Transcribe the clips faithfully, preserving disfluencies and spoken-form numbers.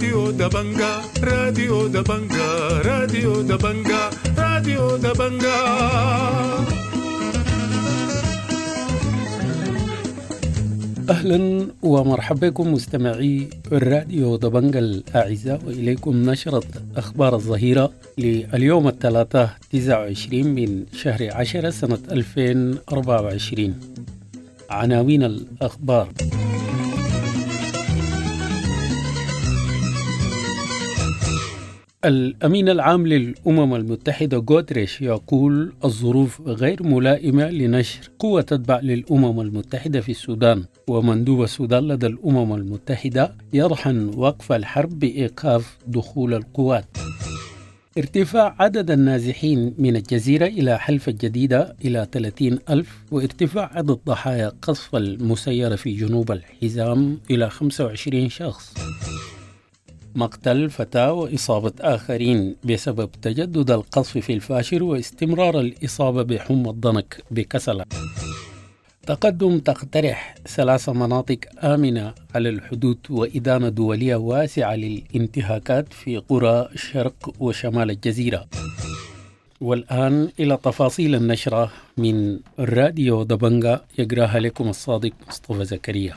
راديو دبنجا راديو دبنجا راديو دبنجا راديو دبنجا. أهلا ومرحبا بكم مستمعي الراديو دبنجا الأعزاء، وإليكم نشرة أخبار الظهيرة لليوم الثلاثاء تسعة وعشرين من شهر عشرة سنة ألفين وأربعة وعشرين. عناوين الأخبار: الأمين العام للأمم المتحدة غوتريش يقول الظروف غير ملائمة لنشر قوة تتبع للأمم المتحدة في السودان، ومندوب السودان لدى الأمم المتحدة يرهن وقف الحرب بإيقاف دخول القوات. ارتفاع عدد النازحين من الجزيرة إلى حلفة جديدة إلى ثلاثين ألف، وارتفاع عدد ضحايا قصف المسيرة في جنوب الحزام إلى خمسة وعشرين شخص. مقتل فتاة وإصابة آخرين بسبب تجدد القصف في الفاشر واستمرار الإصابة بحمى الضنك بكسلة. تقدم تقترح ثلاث مناطق آمنة على الحدود وإدانة دولية واسعة للانتهاكات في قرى شرق وشمال الجزيرة. والآن إلى تفاصيل النشرة من الراديو دبنجا، يقراها لكم الصادق مصطفى زكريا.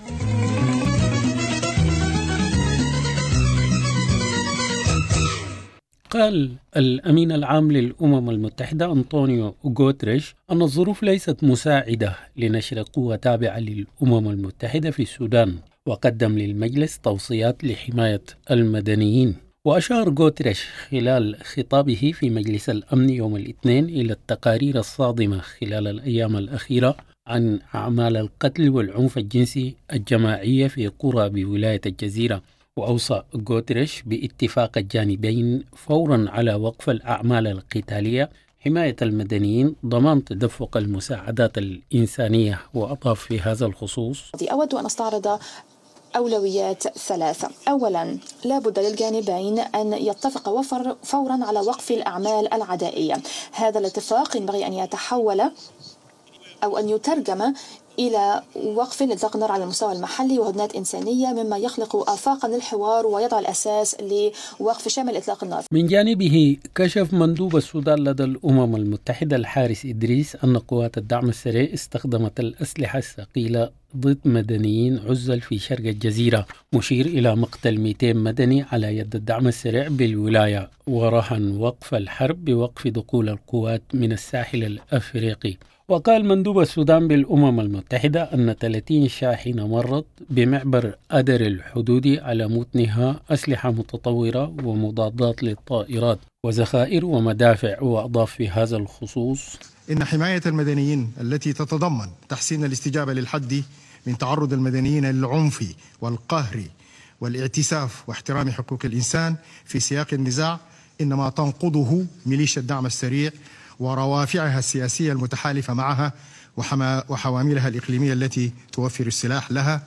قال الأمين العام للأمم المتحدة أنطونيو غوتريش أن الظروف ليست مساعدة لنشر قوة تابعة للأمم المتحدة في السودان، وقدم للمجلس توصيات لحماية المدنيين. وأشار غوتريش خلال خطابه في مجلس الأمن يوم الاثنين إلى التقارير الصادمة خلال الأيام الأخيرة عن أعمال القتل والعنف الجنسي الجماعية في قرى بولاية الجزيرة. وأوصى غوتريش باتفاق الجانبين فورا على وقف الأعمال القتالية، حماية المدنيين، ضمان تدفق المساعدات الإنسانية. وأضاف في هذا الخصوص: أود أن أستعرض أولويات ثلاثة. أولا، لا بد للجانبين أن يتفقوا فورا على وقف الأعمال العدائية. هذا الاتفاق ينبغي أن يتحول أو أن يترجم إلى وقف لإطلاق النار على المستوى المحلي وهدنات إنسانية، مما يخلق آفاقا للحوار ويضع الأساس لوقف شامل إطلاق النار. من جانبه كشف مندوب السودان لدى الأمم المتحدة الحارس إدريس أن قوات الدعم السريع استخدمت الأسلحة الثقيلة ضد مدنيين عزل في شرق الجزيرة، مشير إلى مقتل مئتين مدني على يد الدعم السريع بالولاية، ورهن وقف الحرب بوقف دخول القوات من الساحل الأفريقي. وقال مندوب السودان بالأمم المتحدة أن ثلاثين شاحنة مرت بمعبر أدر الحدودي على متنها أسلحة متطورة ومضادات للطائرات وذخائر ومدافع. وأضاف في هذا الخصوص: إن حماية المدنيين التي تتضمن تحسين الاستجابة للحد من تعرض المدنيين للعنف والقهر والاعتساف واحترام حقوق الإنسان في سياق النزاع إنما تنقضه ميليشيا الدعم السريع وروافعها السياسية المتحالفة معها وحواملها الإقليمية التي توفر السلاح لها.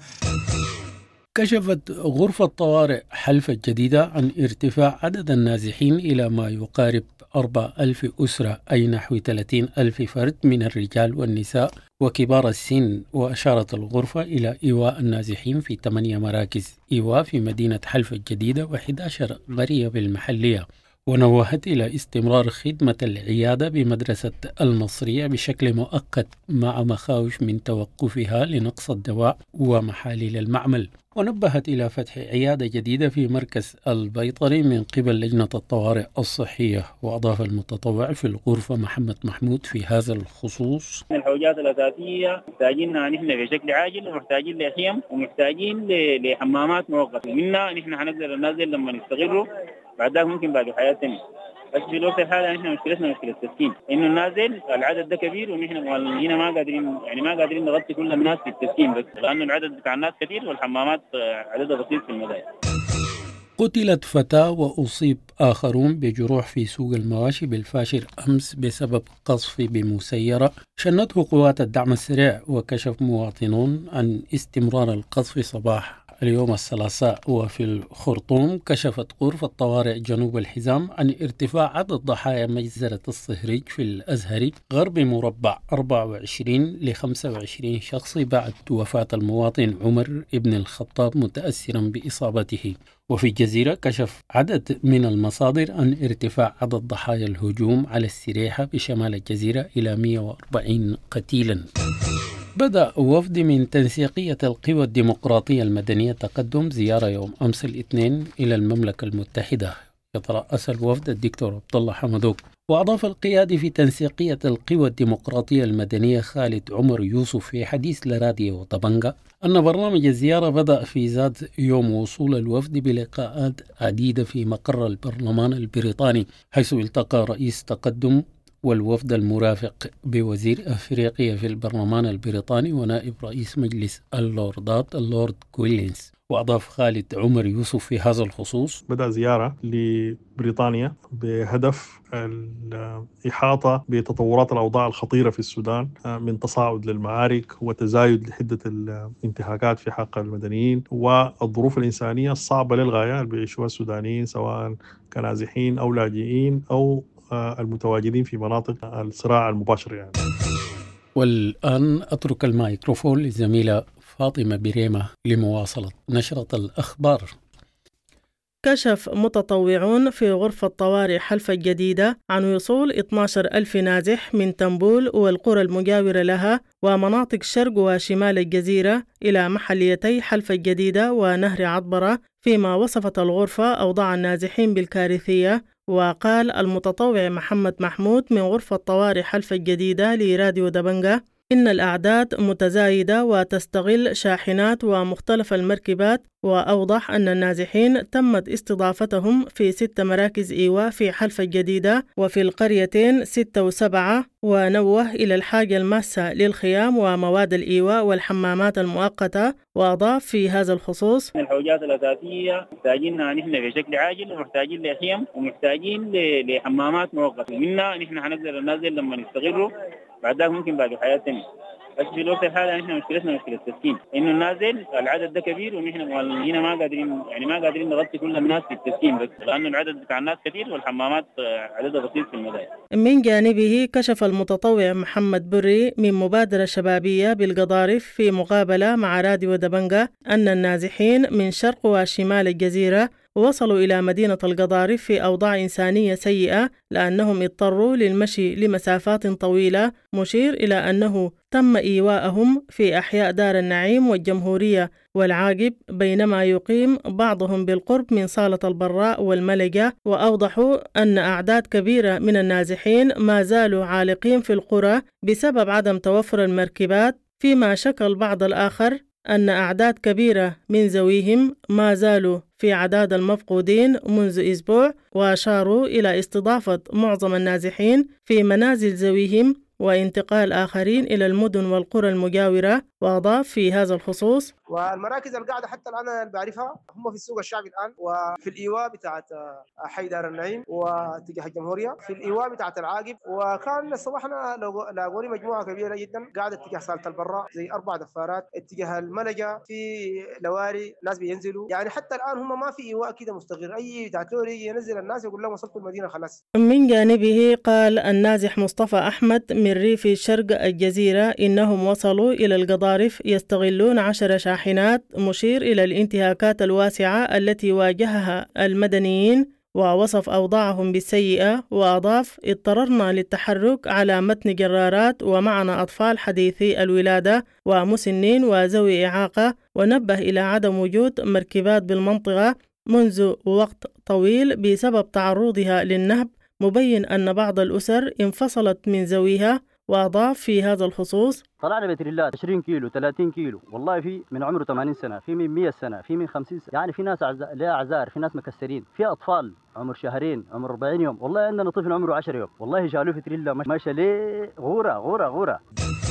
كشفت غرفة طوارئ حلفة جديدة عن ارتفاع عدد النازحين إلى ما يقارب أربعة ألف أسرة، أي نحو ثلاثين ألف فرد من الرجال والنساء وكبار السن. وأشارت الغرفة إلى إيواء النازحين في ثمانية مراكز إيواء في مدينة حلفة الجديدة وإحدى عشرة قرية بالمحلية. ونوهت إلى استمرار خدمة العيادة بمدرسة المصرية بشكل مؤقت مع مخاوف من توقفها لنقص الدواء ومحاليل المعمل. ونبهت إلى فتح عيادة جديدة في مركز البيطري من قبل لجنة الطوارئ الصحية. وأضاف المتطوع في الغرفة محمد محمود في هذا الخصوص: الحوجات الأساسية محتاجينها نحن بشكل عاجل، ومحتاجين لخيم ومحتاجين لحمامات موقفة. منها نحن هنقدر ننزل لما نستغلوا، بعد ذلك ممكن بعد حياة تانية. بس في الوقت الحالي نحن مشكلتنا مشكلة التسكين، إنه النازل العدد ده كبير ونحن هنا ما قادرين يعني ما قادرين نغطي كل الناس في التسكين، بس لأنه العدد بتاع الناس كثير والحمامات عددها بسيط في المدائن. قتلت فتاة وأصيب آخرون بجروح في سوق المواشي بالفاشر أمس بسبب قصف بمسيرة شنته قوات الدعم السريع. وكشف مواطنون عن استمرار القصف صباح اليوم الثلاثاء. وفي الخرطوم كشفت غرفة طوارئ جنوب الحزام عن ارتفاع عدد ضحايا مجزرة الصهريج في الأزهري غرب مربع أربعة وعشرين ل خمسة وعشرين شخص بعد وفاة المواطن عمر ابن الخطاب متأثرا بإصابته. وفي الجزيرة كشف عدد من المصادر عن ارتفاع عدد ضحايا الهجوم على السريحة بشمال الجزيرة إلى مئة وأربعين قتيلا. بدأ وفد من تنسيقية القوى الديمقراطية المدنية تقدم زيارة يوم أمس الاثنين إلى المملكة المتحدة. يترأس الوفد الدكتور عبد الله حمدوك. وأضاف القيادي في تنسيقية القوى الديمقراطية المدنية خالد عمر يوسف في حديث لراديو طبنجة أن برنامج الزيارة بدأ في ذات يوم وصول الوفد بلقاءات عديدة في مقر البرلمان البريطاني، حيث التقى رئيس تقدم والوفد المرافق بوزير أفريقيا في البرلمان البريطاني ونائب رئيس مجلس اللوردات اللورد كويلينز. وأضاف خالد عمر يوسف في هذا الخصوص: بدأ زيارة لبريطانيا بهدف الإحاطة بتطورات الأوضاع الخطيرة في السودان من تصاعد للمعارك وتزايد لحدة الانتهاكات في حق المدنيين والظروف الإنسانية الصعبة للغاية اللي بيعيشوها السودانيين سواء كنازحين أو لاجئين أو المتواجدين في مناطق الصراع المباشر يعني. والآن أترك الميكروفون للزميلة فاطمة بريمة لمواصلة نشرة الأخبار. كشف متطوعون في غرفة طوارئ حلفا الجديدة عن وصول اثني عشر ألف نازح من تنبول والقرى المجاورة لها ومناطق شرق وشمال الجزيرة إلى محليتي حلفا الجديدة ونهر عطبرة، فيما وصفت الغرفة أوضاع النازحين بالكارثية. وقال المتطوع محمد محمود من غرفة طوارئ حلفا الجديدة لراديو دبنجة إن الأعداد متزايدة وتستغل شاحنات ومختلف المركبات، وأوضح أن النازحين تمت استضافتهم في ست مراكز إيواء في حلفا الجديدة وفي القريتين ستة وسبعة، ونوه إلى الحاجة الماسة للخيام ومواد الإيواء والحمامات المؤقتة. وأضاف في هذا الخصوص: الحوجات الأساسية محتاجينها نحن بشكل عاجل، ومحتاجين لخيم ومحتاجين لحمامات مؤقتة. منها نحن هنقدر ننزل لما نستغله، بعد ذلك ممكن باقي حياة تانية. بس في الوقت الحالي نحن مشكلتنا مشكلة التسكين، إنه النازل العدد ده كبير ونحن هنا ما قادرين يعني ما قادرين نغطي كل الناس في التسكين، بس لأنه العدد بتاع الناس كثير والحمامات عددها بسيط في المدائن. من جانبه كشف المتطوع محمد بري من مبادرة شبابية بالقضارف في مقابلة مع راديو دبنجة أن النازحين من شرق وشمال الجزيرة وصلوا إلى مدينة القضارف في أوضاع إنسانية سيئة لأنهم اضطروا للمشي لمسافات طويلة، مشير إلى أنه تم إيواءهم في أحياء دار النعيم والجمهورية والعاقب، بينما يقيم بعضهم بالقرب من صالة البراء والملقة. وأوضحوا أن أعداد كبيرة من النازحين ما زالوا عالقين في القرى بسبب عدم توفر المركبات، فيما شكى البعض الآخر أن أعداد كبيرة من ذويهم ما زالوا في عداد المفقودين منذ أسبوع، وأشاروا إلى استضافة معظم النازحين في منازل ذويهم وانتقال آخرين إلى المدن والقرى المجاورة. وأضاف في هذا الخصوص: والمراكز القاعدة حتى الآن أنا بعرفها هم في السوق الشعبي الآن، وفي الإيواء بتاعت حي دار النعيم واتجاه الجمهورية، في الإيواء بتاعت العاقب. وكان الصباح أنا لاقوا لي مجموعة كبيرة جدا قاعدة اتجاه صالة البراء زي أربع دفارات، اتجاه الملقة في لواري ناس بينزلوا، يعني حتى الآن هم ما في إيواء كده مستقر، أي بتاعتور يجي ينزل الناس يقول لهم وصلت المدينة خلاص. من جانبه قال النازح مصطفى أحمد من ريف شرق الجزيرة إنهم وصلوا إلى القضارف يستغلون عشر شاحنات، مشير إلى الانتهاكات الواسعة التي واجهها المدنيين ووصف أوضاعهم بالسيئة. وأضاف: اضطررنا للتحرك على متن جرارات ومعنا أطفال حديثي الولادة ومسنين وذوي إعاقة، ونبه إلى عدم وجود مركبات بالمنطقة منذ وقت طويل بسبب تعرضها للنهب، مبين أن بعض الأسر انفصلت من ذويها. وأضاف في هذا الخصوص: طلعنا بتريلات عشرين كيلو ثلاثين كيلو، والله في من عمره ثمانين سنة، في من مئة سنة، في من خمسين سنة، يعني في ناس لها أعذار، في ناس مكسرين، في أطفال عمر شهرين عمر أربعين يوم، والله عندنا طفل عمره عشرة يوم والله شالوه في تريلا ماشى ليه غورة غورة غورة.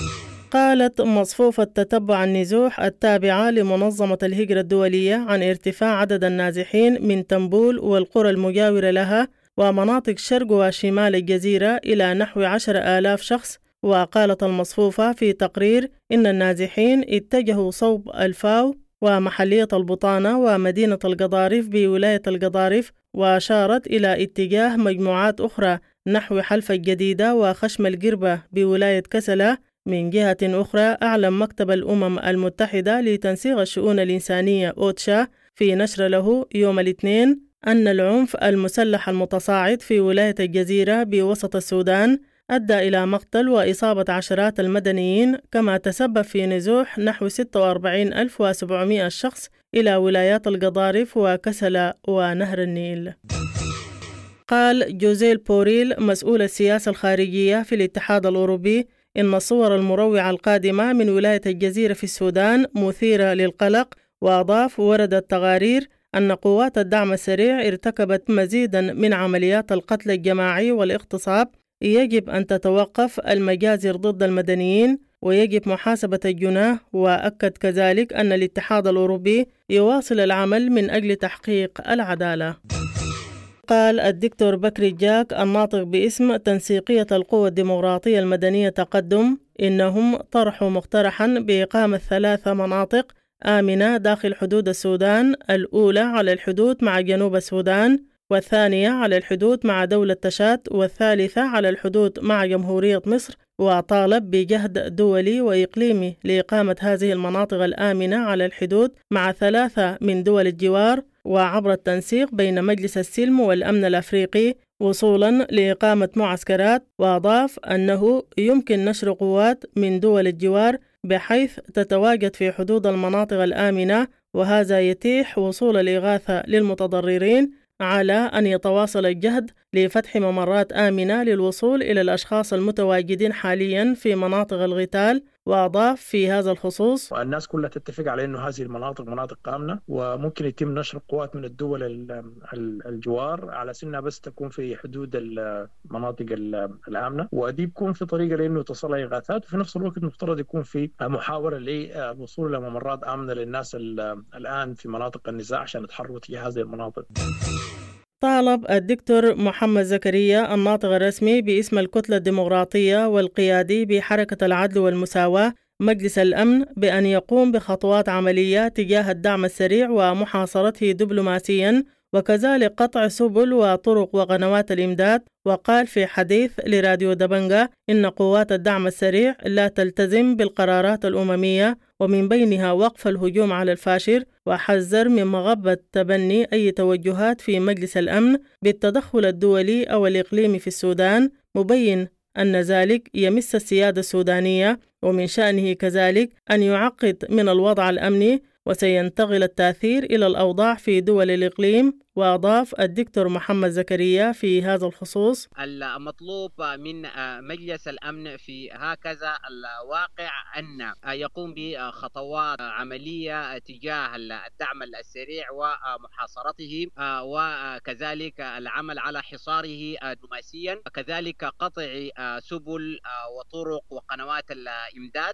قالت مصفوفة تتبع النزوح التابعة لمنظمة الهجرة الدولية عن ارتفاع عدد النازحين من تنبول والقرى المجاورة لها ومناطق شرق وشمال الجزيرة إلى نحو عشر آلاف شخص. وقالت المصفوفة في تقرير إن النازحين اتجهوا صوب الفاو ومحلية البطانة ومدينة القضارف بولاية القضارف، وأشارت إلى اتجاه مجموعات أخرى نحو حلفة الجديدة وخشم القربة بولاية كسلة. من جهة أخرى، أعلن مكتب الأمم المتحدة لتنسيق الشؤون الإنسانية أوتشا في نشر له يوم الاثنين أن العنف المسلح المتصاعد في ولاية الجزيرة بوسط السودان أدى إلى مقتل وإصابة عشرات المدنيين، كما تسبب في نزوح نحو ستة وأربعين ألف وسبعمائة شخص إلى ولايات القضارف وكسلة ونهر النيل. قال جوزيل بوريل مسؤول السياسة الخارجية في الاتحاد الأوروبي إن الصور المروعة القادمة من ولاية الجزيرة في السودان مثيرة للقلق، وأضاف وردت تقارير أن قوات الدعم السريع ارتكبت مزيدا من عمليات القتل الجماعي والاغتصاب. يجب أن تتوقف المجازر ضد المدنيين ويجب محاسبة الجناه. وأكد كذلك أن الاتحاد الأوروبي يواصل العمل من أجل تحقيق العدالة. قال الدكتور بكري جاك الناطق باسم تنسيقية القوى الديمقراطية المدنية تقدم إنهم طرحوا مقترحا بإقامة ثلاث مناطق آمنة داخل حدود السودان، الأولى على الحدود مع جنوب السودان، والثانية على الحدود مع دولة تشاد، والثالثة على الحدود مع جمهورية مصر. وطالب بجهد دولي وإقليمي لإقامة هذه المناطق الآمنة على الحدود مع ثلاثة من دول الجوار، وعبر التنسيق بين مجلس السلم والأمن الأفريقي وصولا لإقامة معسكرات. وأضاف أنه يمكن نشر قوات من دول الجوار بحيث تتواجد في حدود المناطق الآمنة، وهذا يتيح وصول الإغاثة للمتضررين، على أن يتواصل الجهد لفتح ممرات آمنة للوصول إلى الأشخاص المتواجدين حاليا في مناطق القتال. وأضاف في هذا الخصوص: الناس كلها تتفق على أنه هذه المناطق مناطق آمنة، وممكن يتم نشر قوات من الدول الجوار على سنها بس تكون في حدود المناطق الآمنة، ودي بيكون في طريقة لأنه تصل إغاثات، وفي نفس الوقت مفترض يكون في محاولة للوصول إلى ممرات آمنة للناس الآن في مناطق النزاع عشان يتحركوا تجاه هذه المناطق. طالب الدكتور محمد زكريا الناطق الرسمي باسم الكتلة الديمقراطية والقيادي بحركة العدل والمساواة مجلس الأمن بأن يقوم بخطوات عملية تجاه الدعم السريع ومحاصرته دبلوماسيا، وكذلك قطع سبل وطرق وقنوات الإمداد. وقال في حديث لراديو دبنجة إن قوات الدعم السريع لا تلتزم بالقرارات الأممية، ومن بينها وقف الهجوم على الفاشر، وحذر من مغبة تبني أي توجهات في مجلس الأمن بالتدخل الدولي أو الإقليمي في السودان، مبين أن ذلك يمس السيادة السودانية، ومن شأنه كذلك أن يعقد من الوضع الأمني، وسينتقل التأثير إلى الأوضاع في دول الإقليم. وأضاف الدكتور محمد زكريا في هذا الخصوص: المطلوب من مجلس الأمن في هكذا الواقع أن يقوم بخطوات عملية تجاه الدعم السريع ومحاصرته، وكذلك العمل على حصاره دبلوماسيا، وكذلك قطع سبل وطرق وقنوات الإمداد.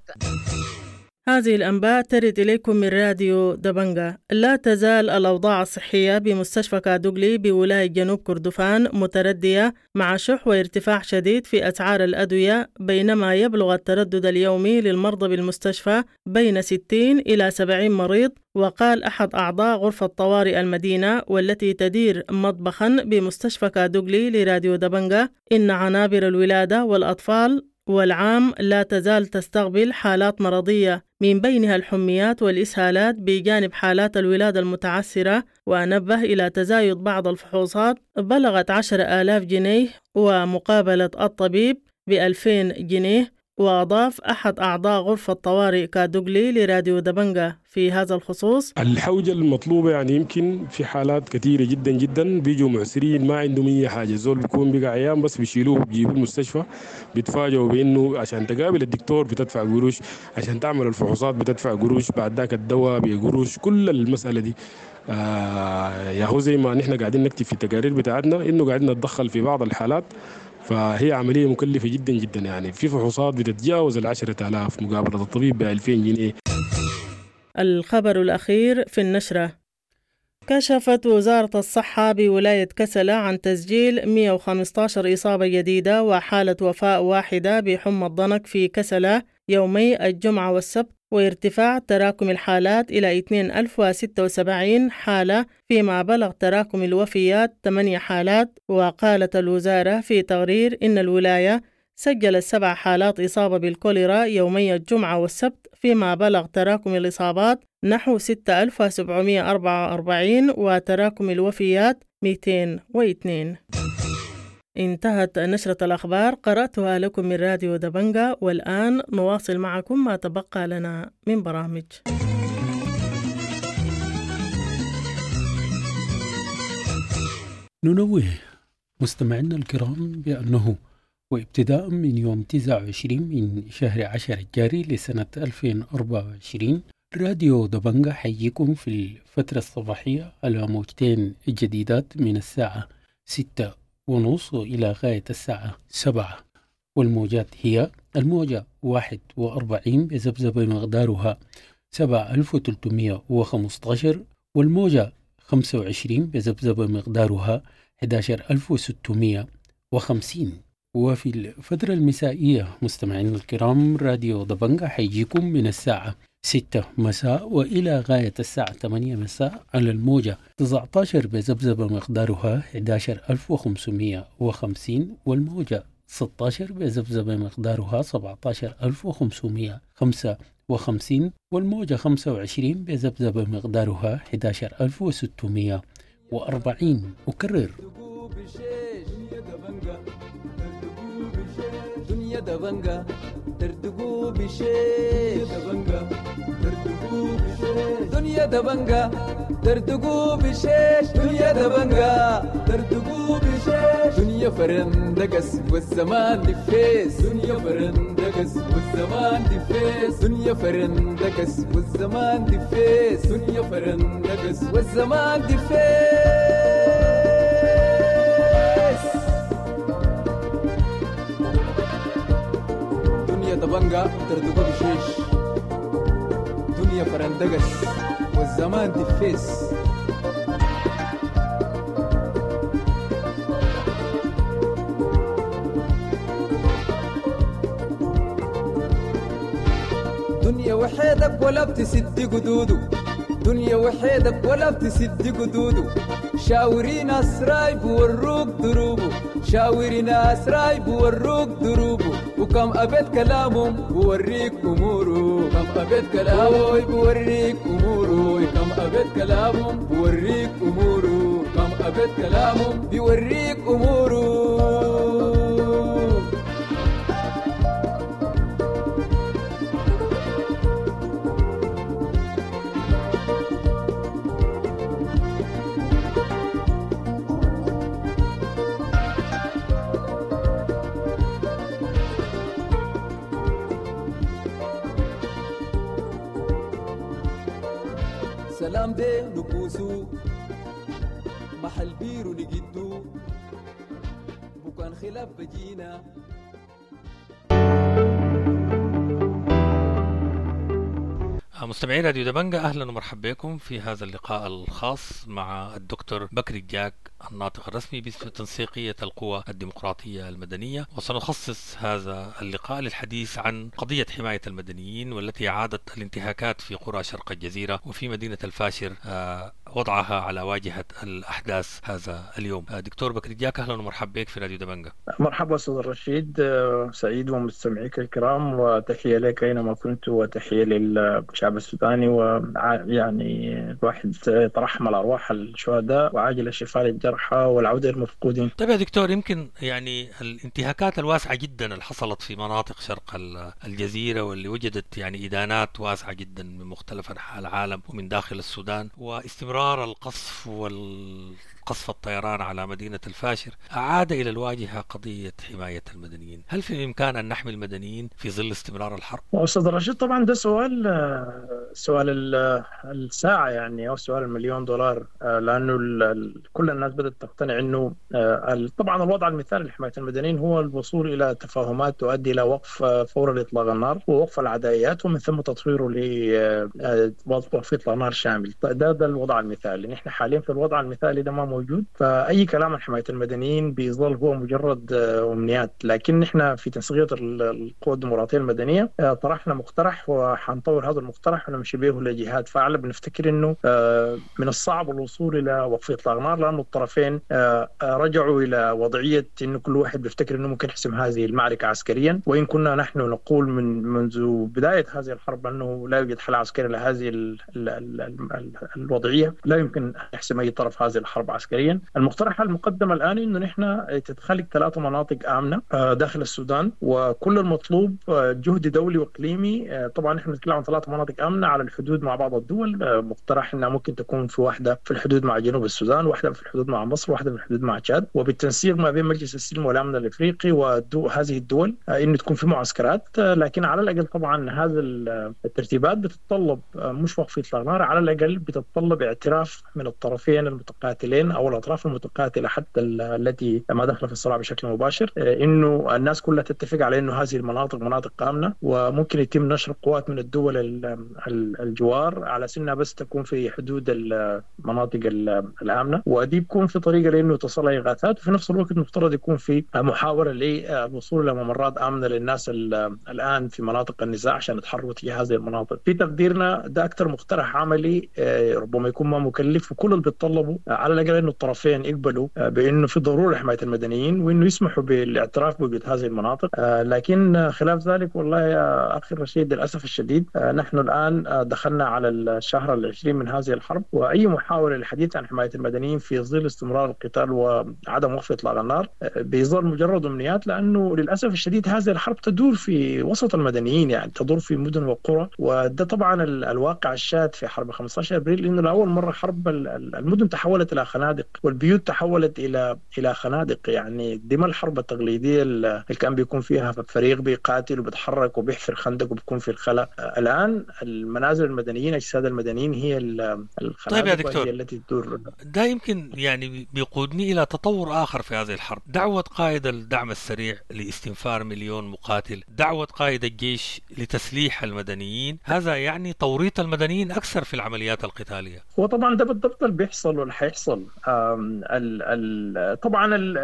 هذه الأنباء ترد إليكم من راديو دبنجة. لا تزال الأوضاع الصحية بمستشفى كادوغلي بولاية جنوب كردفان متردية مع شح وارتفاع شديد في أسعار الأدوية، بينما يبلغ التردد اليومي للمرضى بالمستشفى بين ستين إلى سبعين مريض. وقال أحد أعضاء غرفة طوارئ المدينة والتي تدير مطبخا بمستشفى كادوغلي لراديو دبنجة إن عنابر الولادة والأطفال والعام لا تزال تستقبل حالات مرضية، من بينها الحميات والإسهالات بجانب حالات الولادة المتعسرة. ونبه إلى تزايد بعض الفحوصات بلغت عشرة آلاف جنيه ومقابلة الطبيب بألفين جنيه. وأضاف أحد أعضاء غرفة طوارئ كادوغلي لراديو دبنجة في هذا الخصوص: الحوجة المطلوبة يعني يمكن في حالات كثيرة جدا جدا بيجوا معسرين ما عندهم أي حاجة، زول بيكون بقى عيان بس بيشيلوه بيجيبوا المستشفى، بيتفاجئوا بأنه عشان تقابل الدكتور بتدفع قروش، عشان تعمل الفحوصات بتدفع قروش، بعد ذاك الدواء بقروش. كل المسألة دي آه يا هو زي ما نحن قاعدين نكتب في التقارير بتاعتنا إنه قاعدين نتدخل في بعض الحالات، فهي عملية مكلفة جدا جدا. يعني في فحوصات بتتجاوز العشرة آلاف مقابلة الطبيب بألفين جنيه. الخبر الأخير في النشرة: كشفت وزارة الصحة بولاية كسلة عن تسجيل مئة وخمسة عشر إصابة جديدة وحالة وفاة واحدة بحمى الضنك في كسلة يومي الجمعة والسبت. وارتفاع تراكم الحالات إلى اثنين ألف وستة وسبعين حالة، فيما بلغ تراكم الوفيات ثمانية حالات. وقالت الوزارة في تقرير إن الولاية سجلت سبع حالات إصابة بالكوليرا يومي الجمعة والسبت، فيما بلغ تراكم الإصابات نحو ستة آلاف وسبعمائة وأربعة وأربعين وتراكم الوفيات مئتين واثنين. انتهت نشرة الأخبار، قرأتها لكم من راديو دبنجة، والآن نواصل معكم ما تبقى لنا من برامج. ننوه مستمعينا الكرام بأنه وابتداء من يوم تسعة وعشرين من شهر عشر الجاري لسنة ألفين وأربعة وعشرين راديو دبنجة حيكم في الفترة الصباحية على موجتين جديدات من الساعة ستة ونص إلى غاية الساعة سبعة، والموجات هي الموجة واحد وأربعين بذبذبة مقدارها سبعة آلاف وثلاثمائة وخمسة عشر، والموجة خمسة وعشرين بذبذبة مقدارها أحد عشر ألف وستمائة وخمسين. وفي الفترة المسائية مستمعين الكرام راديو دبنجة حيجيكم من الساعة ستة مساء وإلى غاية الساعة ثمانية مساء على الموجة تسعة عشر بذبذبة مقدارها أحد عشر ألف وخمسمائة وخمسين، والموجة ستة عشر بذبذبة مقدارها سبعة عشر ألف وخمسمائة وخمسة وخمسين، والموجة خمسة وعشرين بذبذبة مقدارها أحد عشر ألف وستمائة وأربعين. أكرر دنيا دبنجة تردقوا بشيش دنيا دبنجة تردقوا بشيش دنيا دبنجة تردقوا بشيش دنيا فرندقس والزمان دفيس دنيا فرندقس والزمان دفيس دنيا فرندقس والزمان دفيس دنيا فرندقس والزمان دفيس دبنجة تردقوا بشيش دنيا فرندقس والزمان دفيس دنيا وحيدك ولا بتسد قدودو دنيا وحيدك ولا بتسد قدودو شاوري ناس راي بوروك دروبو شاوري ناس راي بوروك دروبو وكم أبد كلامهم بوريك أمورو كم أبد كلامهم بوريك أمورو كم أبد كلامهم بوريك أمورو كم أبد كلامهم بوريك أمورو سلام دي نقوسو محل بيرو نجدو بكان خلاف بجينا. مستمعين راديو دبنجة، أهلا ومرحبا بكم في هذا اللقاء الخاص مع الدكتور بكري الجاك الناطق الرسمي بتنسيقية القوى الديمقراطية المدنية، وسنخصص هذا اللقاء للحديث عن قضية حماية المدنيين والتي عادت الانتهاكات في قرى شرق الجزيرة وفي مدينة الفاشر وضعها على واجهة الأحداث هذا اليوم. دكتور بكري الجاك، أهلا ومرحبا بك في راديو دبنجة. مرحبا أستاذ الرشيد، سعيد ومستمعيك الكرام، وتحية لك أينما كنت، وتحية للشعب السوداني، ويعني الواحد يترحم على أرواح الشهداء وعاجل الشفاء للجرحى والعودة للمفقودين. طيب يا دكتور، يمكن يعني الانتهاكات الواسعة جدا اللي حصلت في مناطق شرق الجزيرة واللي وجدت يعني إدانات واسعة جدا من مختلف أنحاء العالم ومن داخل السودان، واستمرار القصف والقصف الطيران على مدينة الفاشر، أعاد إلى الواجهة قضية حماية المدنيين. هل في الإمكان أن نحمي المدنيين في ظل استمرار الحرب؟ أستاذ رشيد، طبعا ده سؤال سؤال الساعة يعني أو سؤال المليون دولار، لأنه كل الناس بدأت تقتنع أنه طبعا الوضع المثالي لحماية المدنيين هو الوصول إلى تفاهمات تؤدي إلى وقف فور إطلاق النار ووقف العدائيات ومن ثم تطويره لوقف إطلاق نار شامل. ده, ده الوضع المثالي. نحن حاليا في الوضع المثالي ده ما موجود، فأي كلام عن حماية المدنيين بيظل هو مجرد أمنيات. لكن نحن في تنسيقية القوى الديمقراطية المدنية طرحنا مقترح وحنطور هذا المقترح ونمشي به لجهات فاعلة. بنفتكر انه من الصعب الوصول الى وقف اطلاق نار، لانه الطرفين رجعوا الى وضعية انه كل واحد بيفتكر انه ممكن يحسم هذه المعركة عسكريا، وان كنا نحن نقول من منذ بداية هذه الحرب انه لا يوجد حل عسكري لهذه ال ال ال ال الوضعية، لا يمكن يحسم اي طرف هذه الحرب عسكريا. المقترح المقدم الان انه نحن تتخلق ثلاث مناطق آمنة داخل السودان، وكل المطلوب جهد دولي واقليمي. طبعا نحن نتكلم عن ثلاث مناطق آمنة على الحدود مع بعض الدول. مقترح انها ممكن تكون في واحدة في الحدود مع جنوب السودان، واحدة في الحدود مع مصر، واحدة في الحدود مع تشاد، وبالتنسيق ما بين مجلس السلم والامن الافريقي وهذه الدول انه تكون في معسكرات. لكن على الاقل طبعا هذه الترتيبات بتتطلب مش وقف اطلاق نار، على الاقل بتتطلب اعتراف من الطرفين المتقاتلين او الاطراف المتقاتلة حتى التي ما دخل في الصراع بشكل مباشر، انه الناس كلها تتفق على انه هذه المناطق مناطق آمنة، وممكن يتم نشر قوات من الدول الجوار على سنها بس تكون في حدود المناطق الآمنة، ودي بيكون في طريقة لأنه تصل إغاثات، وفي نفس الوقت مفترض يكون في محاولة للوصول إلى ممرات آمنة للناس الآن في مناطق النزاع عشان يتحركوا في هذه المناطق. في تقديرنا ده أكثر مقترح عملي ربما يكون ما مكلف، وكل اللي بيتطلبوا على الأقل إنه الطرفين يقبلوا بأنه في ضرورة حماية المدنيين وإنه يسمحوا بالاعتراف بوجود هذه المناطق. لكن خلاف ذلك والله يا أخي رشيد للأسف الشديد نحن الآن دخلنا على الشهر العشرين من هذه الحرب، وأي محاولة للحديث عن حماية المدنيين في ظل استمرار القتال وعدم وقف إطلاق النار بيظل مجرد أمنيات، لأنه للأسف الشديد هذه الحرب تدور في وسط المدنيين، يعني تدور في مدن وقرى. وده طبعا الواقع الشاذ في حرب خمسة عشر أبريل، إنه لأول مرة حرب المدن تحولت إلى خنادق والبيوت تحولت إلى إلى خنادق. يعني دي ما الحرب التقليدية اللي كان بيكون فيها فريق بيقاتل وبيتحرك وبيحفر خندق وبيكون في الخلاء. الآن المنازل المدنيين أجساد المدنيين هي الخنادق. طيب يا دكتور، التي تدور. ده يمكن يعني بيقودني إلى تطور آخر في هذه الحرب. دعوة قائد الدعم السريع لاستنفار مليون مقاتل، دعوة قائد الجيش لتسليح المدنيين، هذا يعني توريط المدنيين أكثر في العمليات القتالية. هو طبعا ده بالضبط اللي بيحصل واللي حيحصل. ال ال طبعا ال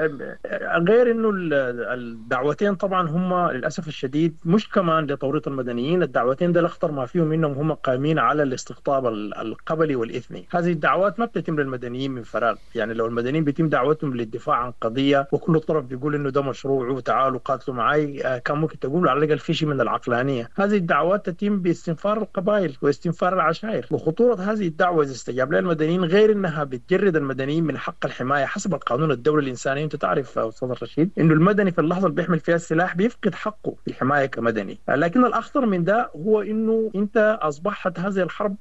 غير إنه الدعوتين طبعا هم للأسف الشديد مش كمان لتوريط المدنيين، الدعوتين ده الأخطر ما فيهم إنهم هم قائمين على الاستقطاب القبلي والإثني. هذه الدعوات ما بتتم للمدنيين من فراغ، يعني لو المدنيين بيتم دعوتهم للدفاع عن قضية وكل طرف بيقول إنه ده مشروع وتعالوا قاتلوا معي، كان ممكن تقول على الأقل في شيء من العقلانية. هذه الدعوات تتم باستنفار القبائل واستنفار العشائر، وخطورة هذه الدعوة إذا استجاب لها المدنيين غير إنها بتجرد المدنيين من حق الحماية حسب القانون الدولي الإنساني. أنت تعرف أستاذ رشيد إنه المدني في اللحظة اللي بيحمل فيها السلاح بيفقد حقه في الحماية كمدني. لكن الأخطر من ده هو إنه أنت أصبحت هذه الحرب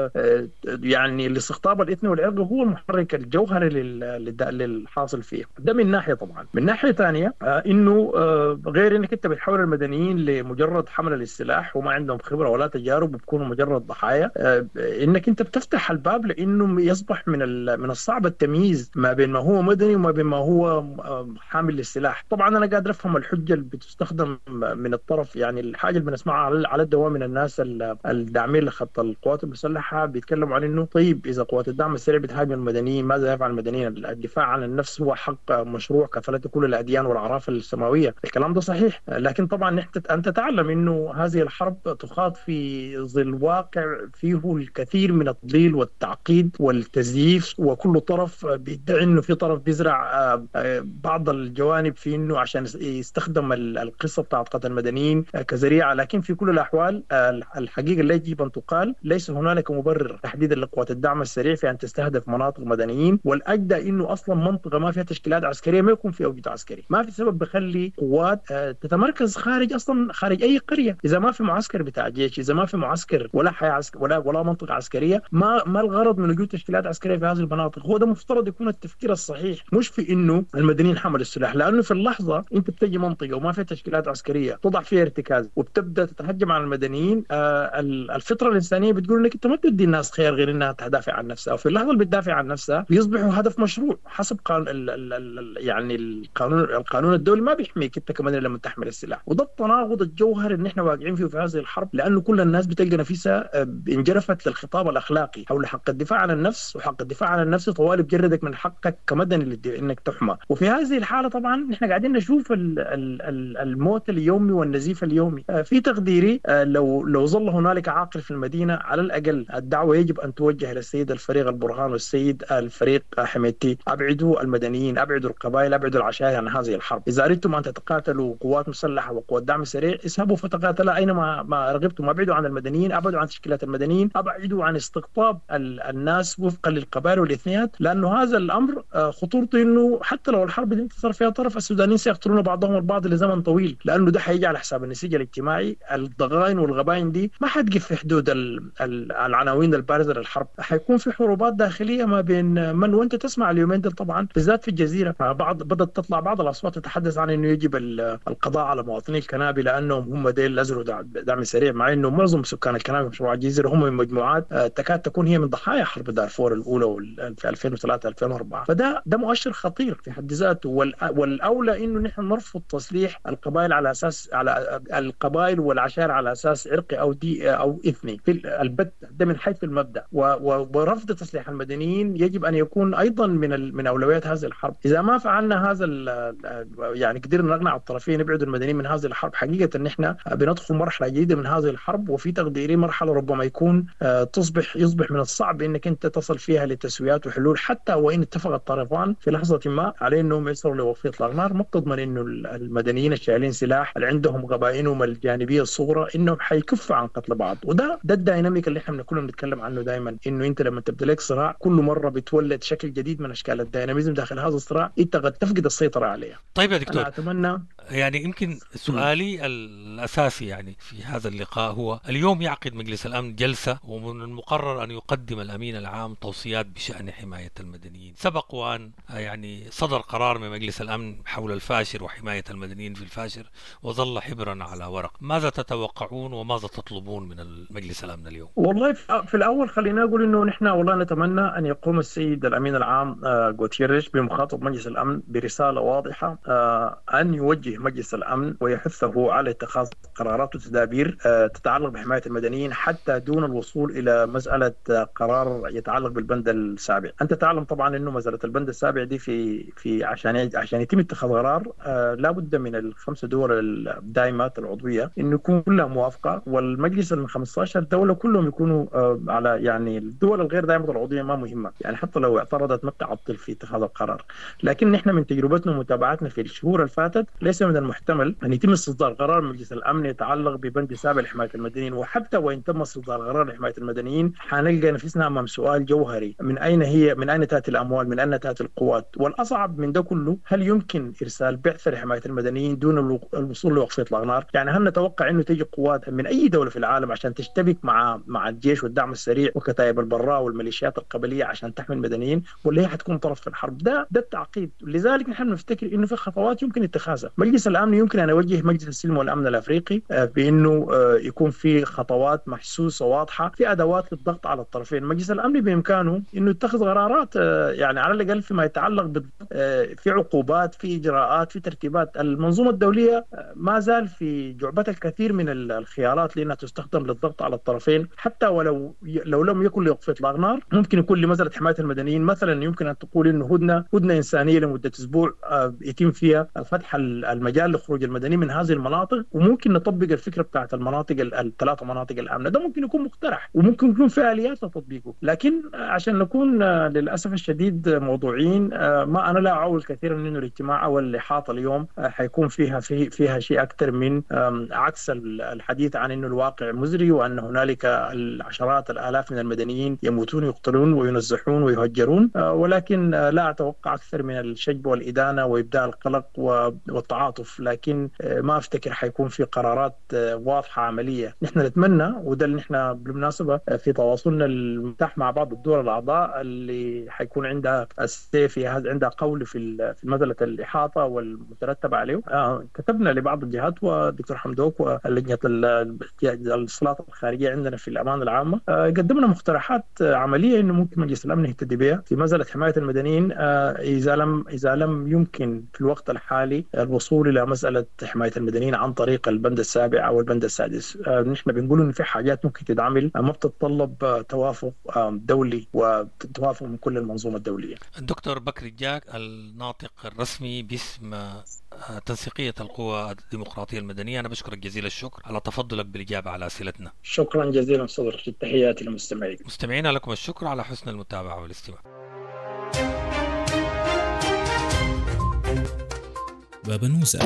يعني الاستقطاب الإثني والعرقي هو المحرك الجوهري للحاصل فيه. ده من ناحية. طبعا من ناحية ثانية إنه غير إنك أنت بتحول المدنيين لمجرد حمل السلاح وما عندهم خبرة ولا تجارب وبكونوا مجرد ضحايا، إنك أنت بتفتح الباب لأنه يصبح من من الصعب التمييز ما بين ما هو مدني وما بين ما هو حامل للسلاح. طبعا أنا قادر أفهم الحجة اللي بتستخدم من الطرف، يعني الحاجة اللي بنسمعها على الدوام من الناس الداعمين لخط القوات المسلحة بيتكلموا عن إنه طيب إذا قوات الدعم السريع بتهاجم المدنيين ماذا يفعل المدنيين؟ الدفاع عن النفس هو حق مشروع كفلته كل الأديان والأعراف السماوية. الكلام ده صحيح، لكن طبعا أنت تعلم إنه هذه الحرب تخاض في ظل واقع فيه الكثير من التضليل والتعقيد والتزييف، وكل طرف بيدعي إنه في طرف بيزرع بعض الجوانب في إنه عشان يستخدم القصة بتاعت قتل المدنيين كذريعة. لكن في كل الأحوال الحقيقة اللي يجب أن تقال ليس هنالك مبرر تحديدا لقوات الدعم السريع في أن تستهدف مناطق مدنيين، والأجدى إنه أصلا منطقة ما فيها تشكيلات عسكرية ما يكون في أوجه عسكري. ما في سبب بخلي قوات تتمركز خارج أصلا خارج أي قرية. إذا ما في معسكر بتاع جيش، إذا ما في معسكر ولا حياة عسكر ولا ولا منطقة عسكرية، ما ما الغرض من وجود تشكيلات عسكرية في هذه المناطق؟ هو ده مفترض يكون التفكير الصحيح، مش في إنه المدنيين حملوا السلاح. لأنه في اللحظة أنت بتجي منطقة وما فيها تشكيلات عسكرية تضع فيها ارتكاز وبتبدأ تتهجم على المدنيين، آه الفطره الانسانيه بتقول انك انت ما تدي الناس خير غير انها تدافع عن نفسها، وفي اللحظه اللي بتدافع عن نفسها بيصبحوا هدف مشروع حسب قانون ال ال ال يعني القانون القانون الدولي ما بيحميك انت كمان لما تحمل السلاح. وده التناقض الجوهري اللي احنا واقعين فيه في هذه الحرب، لانه كل الناس بتلقى نفسها انجرفت للخطاب الاخلاقي حول حق الدفاع عن النفس، وحق الدفاع عن النفس طوال بجردك من حقك كمدني انك تحمى. وفي هذه الحاله طبعا احنا قاعدين نشوف ال ال ال الموت اليومي والنزيف اليومي. في تقديري لو لو ظل هنالك عاقل في المدينه، على الاقل الدعوه يجب ان توجه الى السيد الفريق البرهان والسيد الفريق حميدتي، ابعدوا المدنيين، ابعدوا القبائل، ابعدوا العشائر عن هذه الحرب. اذا اردتم ان تتقاتلوا قوات مسلحه وقوات دعم سريع اذهبوا فتقاتلوا اينما ما رغبتم، ابعدوا عن المدنيين، ابعدوا عن تشكيلات المدنيين، ابعدوا عن استقطاب الناس وفقا للقبائل والاثنيات، لانه هذا الامر خطورته انه حتى لو الحرب دي انتصر فيها طرف، السودانيين سيقتلون بعضهم البعض لزمن طويل، لانه ده حيجي على حساب النسيج الاجتماعي. الضغائن والغبائن دي ما حتقف في حدود العناوين البارزه للحرب، حيكون في حروبات داخليه ما بين من، وانت تسمع اليومين دول طبعا بالذات في الجزيره بعض بدات تطلع بعض الاصوات تتحدث عن انه يجب القضاء على مواطني الكنابي لانهم هم ديل اللي ازروا دعم سريع، مع انه معظم سكان الكنابي مشروع الجزيره هم من مجموعات تكاد تكون هي من ضحايا حرب دارفور الاولى في ألفين وثلاثة ألفين وأربعة. فده ده مؤشر خطير في حد ذاته، والاولى انه نحن نرفض تصليح القبائل على اساس على القبائل والعشائر على اساس عرقي او دي او اثني في البت، ده من حيث المبدا، ورفض تصليح المدنيين يجب ان يكون ايضا من من اولويات هذه الحرب. اذا ما فعلنا هذا يعني قدرنا نقنع الطرفين يبعدوا المدنيين من هذه الحرب، حقيقه ان احنا بندخل مرحله جديده من هذه الحرب، وفي تقديري مرحله ربما يكون تصبح يصبح من الصعب انك انت تصل فيها لتسويات وحلول، حتى وان اتفق الطرفان في لحظه ما على انهم يصلوا لوقف اطلاق نار. ما بتضمن انه المدنيين الشايلين سلاح اللي عندهم غبائنهم الجانبيه الصغرى انهم حيكفوا عن قتل بعض. وده ده الديناميك اللي احنا كلنا بنتكلم عنه دائما، انه انت لما تبدا لك صراع كل مره بتولد شكل جديد من اشكال الديناميزم داخل هذا الصراع، انت قد تفقد السيطره عليه. طيب يا دكتور، أنا أتمنى يعني يمكن سؤالي الأساسي يعني في هذا اللقاء هو اليوم يعقد مجلس الأمن جلسة، ومن المقرر أن يقدم الأمين العام توصيات بشأن حماية المدنيين. سبق وأن يعني صدر قرار من مجلس الأمن حول الفاشر وحماية المدنيين في الفاشر، وظل حبرا على ورق. ماذا تتوقعون وماذا تطلبون من المجلس الأمن اليوم؟ والله في الأول خلينا أقول إنه نحن والله نتمنى أن يقوم السيد الأمين العام غوتيريش بمخاطب مجلس الأمن برسالة واضحة أن يوجه مجلس الأمن ويحثه على اتخاذ قرارات وتدابير تتعلق بحماية المدنيين حتى دون الوصول إلى مسألة قرار يتعلق بالبند السابع. أنت تعلم طبعا إنه مسألة البند السابع دي في في عشان عشان يتم اتخاذ قرار لا بد من الخمس دول الدائمات العضوية إنه يكون كلها موافقة، والمجلس من خمسة عشر دولة كلهم يكونوا على يعني الدول الغير دائمة العضوية ما مهمة، يعني حتى لو اعترضت ما تعطل في اتخاذ القرار. لكن نحن من تجربتنا ومتابعتنا في الشهور الفاتت ليس من المحتمل أن يتم استصدار قرار مجلس الأمن يتعلق ببند سابع لحماية المدنيين، وحتى وإن تم استصدار قرار لحماية المدنيين حنلقى نفسنا أمام سؤال جوهري، من أين هي من أين تأتي الأموال، من أين تأتي القوات، والأصعب من ده كله هل يمكن إرسال بعثة لحماية المدنيين دون الوصول لوقف إطلاق نار؟ يعني هل نتوقع إنه تيجي قوات من أي دولة في العالم عشان تشتبك مع مع الجيش والدعم السريع وكتائب البراء والميليشيات القبلية عشان تحمي المدنيين، ولا هي حتكون طرف في الحرب؟ ده ده التعقيد. لذلك نحن نفتكر إنه في خطوات يمكن اتخاذها. مجلس الأمن يمكن أن يوجه مجلس السلم والأمن الأفريقي بأنه يكون في خطوات محسوسة واضحة في أدوات للضغط على الطرفين. مجلس الأمن بإمكانه إنه يتخذ قرارات يعني على الأقل فيما يتعلق في عقوبات، في إجراءات، في ترتيبات. المنظومة الدولية ما زال في جعبة الكثير من الخيارات لأنها تستخدم للضغط على الطرفين، حتى ولو لو لم يكن لوقف إطلاق نار ممكن يكون لمسألة حماية المدنيين. مثلا يمكن أن تقول إنه هدنة هدنة إنسانية لمدة أسبوع يتم فيها فتح المجال لخروج المدنيين من هذه المناطق، وممكن نطبق الفكرة بتاعت المناطق الثلاثة مناطق الآمنة. ده ممكن يكون مقترح وممكن يكون في آليات لتطبيقه، لكن عشان نكون للأسف الشديد موضوعيين ما أنا لا أعول كثيرا إنه الاجتماع أو اللي حاط اليوم حيكون فيها في فيها شيء أكثر من عكس الحديث عن إنه الواقع مزري وأن هنالك العشرات الآلاف من المدنيين يموتون ويقتلون وينزحون ويهجرون، ولكن لا أتوقع أكثر من الشجب والإدانة وإبداء القلق والتعاطف التعاطف، لكن ما أفتكر حيكون في قرارات واضحة عملية. نحن نتمنى، وده اللي نحن بالمناسبة في تواصلنا المتاح مع بعض الدول الأعضاء اللي حيكون عندها السيف عندها قول في في مسألة الإحاطة والمترتب عليه. آه كتبنا لبعض الجهات والدكتور حمدوك ولجنة الصلاة الخارجية عندنا في الأمانة العامة، آه قدمنا مقترحات عملية إنه ممكن مجلس الأمن يهتدي بها في مسألة حماية المدنيين، آه إذا لم إذا لم يمكن في الوقت الحالي الوصول إلى مسألة حماية المدنيين عن طريق البند السابع أو البند السادس. آه نحن بنقول إن في حاجات ممكن تتعمل ما بتتطلب آه توافق آه دولي وتوافق من كل المنظومة الدولية. الدكتور بكري جاك الناطق الرسمي باسم تنسيقية القوى الديمقراطية المدنية، أنا بشكرك جزيل الشكر على تفضلك بالإجابة على أسئلتنا. شكرا جزيلا صدرك، تحياتي للمستمعين. مستمعينا لكم الشكر على حسن المتابعة والاستماع. بابا نوسة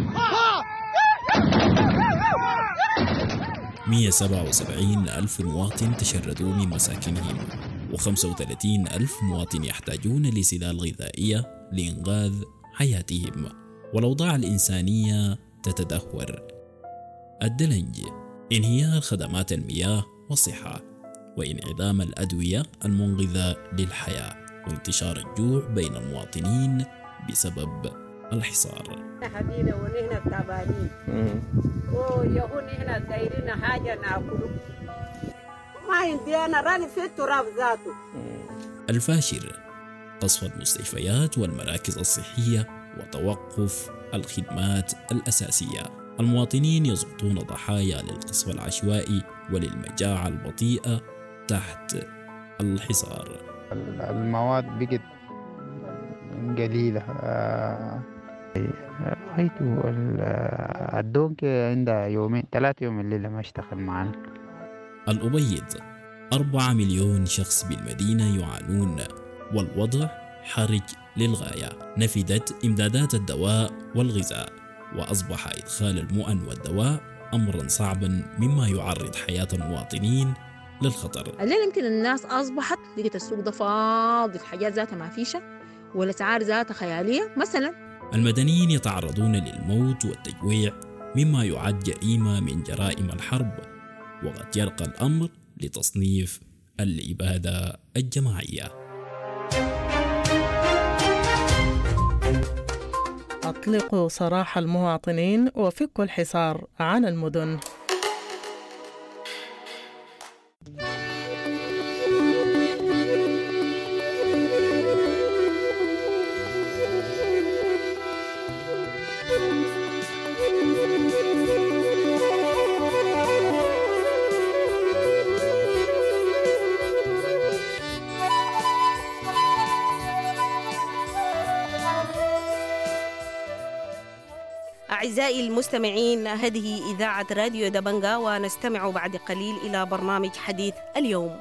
مئة وسبعة وسبعين ألف مواطن تشردوا من مساكنهم، وخمسة وثلاثين ألف مواطن يحتاجون لسلال غذائية لإنقاذ حياتهم، والأوضاع الإنسانية تتدهور. الدلنج، انهيار خدمات المياه والصحة، وانعدام الأدوية المنقذة للحياة، وانتشار الجوع بين المواطنين بسبب الحصار. حبيبي ونحن التعبانين ويهون نحن دايرين حاجة ناكله، ما عندي أنا راني في التراب ذاته. الفاشر، قصف المستشفيات والمراكز الصحية وتوقف الخدمات الأساسية. المواطنين يسقطون ضحايا للقصف العشوائي وللمجاعة البطيئة تحت الحصار. المواد بقت قليلة. رأيته الدونك عندها يومين ثلاثة يوم الليلة ما اشتغل معنا. الأبيض، أربعة مليون شخص بالمدينة يعانون، والوضع حرج للغاية. نفدت إمدادات الدواء والغذاء، وأصبح إدخال المؤن والدواء أمرا صعبا مما يعرض حياة المواطنين للخطر. الليل يمكن الناس أصبحت لقيت السوق ده فاضي، الحاجات ذاتها ما فيشة والأسعار ذاتها خيالية. مثلا المدنيين يتعرضون للموت والتجويع مما يعد جريمة من جرائم الحرب، وقد يرقى الأمر لتصنيف الإبادة الجماعية. أطلقوا سراح المواطنين وفكوا الحصار عن المدن. أعزائي المستمعين، هذه إذاعة راديو دبنجا، ونستمع بعد قليل إلى برنامج حديث اليوم.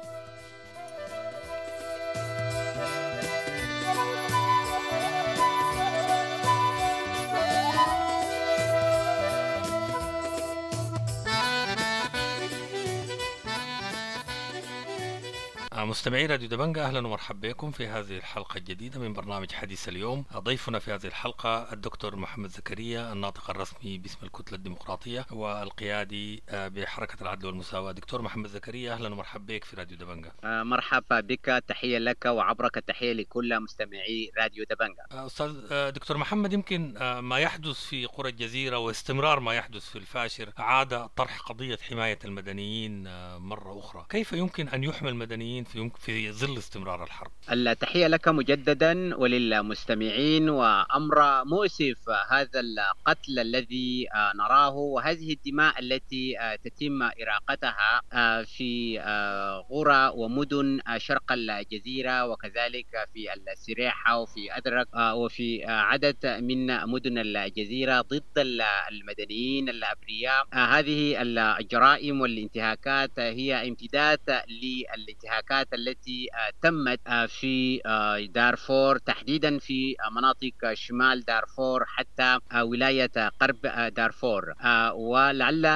مستمعي راديو دبنجا، أهلا ومرحبا بكم في هذه الحلقة الجديدة من برنامج حديث اليوم. ضيفنا في هذه الحلقة الدكتور محمد زكريا، الناطق الرسمي باسم الكتلة الديمقراطية والقيادي بحركة العدل والمساواة. دكتور محمد زكريا، أهلا ومرحبا بك في راديو دبنجا. مرحبا بك، تحية لك وعبرك تحية لكل مستمعي راديو دبنجا. أستاذ دكتور محمد، يمكن ما يحدث في قرى الجزيرة واستمرار ما يحدث في الفاشر عاد طرح قضية حماية المدنيين مرة أخرى. كيف يمكن أن يحمي المدنيين في في ظل استمرار الحرب؟ التحية لك مجددا وللمستمعين. وأمر مؤسف هذا القتل الذي نراه وهذه الدماء التي تتم إراقتها في قرى ومدن شرق الجزيرة، وكذلك في السريحة وفي أدرك وفي عدد من مدن الجزيرة ضد المدنيين الأبرياء. هذه الجرائم والانتهاكات هي امتداد للانتهاكات الانتهاكات التي تمت في دارفور، تحديدا في مناطق شمال دارفور حتى ولاية غرب دارفور. ولعل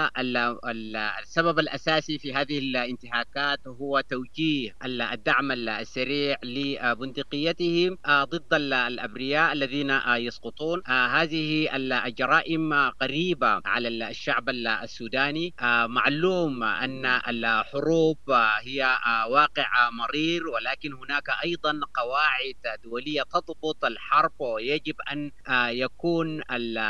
السبب الأساسي في هذه الانتهاكات هو توجيه الدعم السريع لبندقيته ضد الأبرياء الذين يسقطون. هذه الجرائم قريبة على الشعب السوداني. معلوم أن الحروب هي واقع مرير، ولكن هناك أيضا قواعد دولية تضبط الحرب، ويجب أن يكون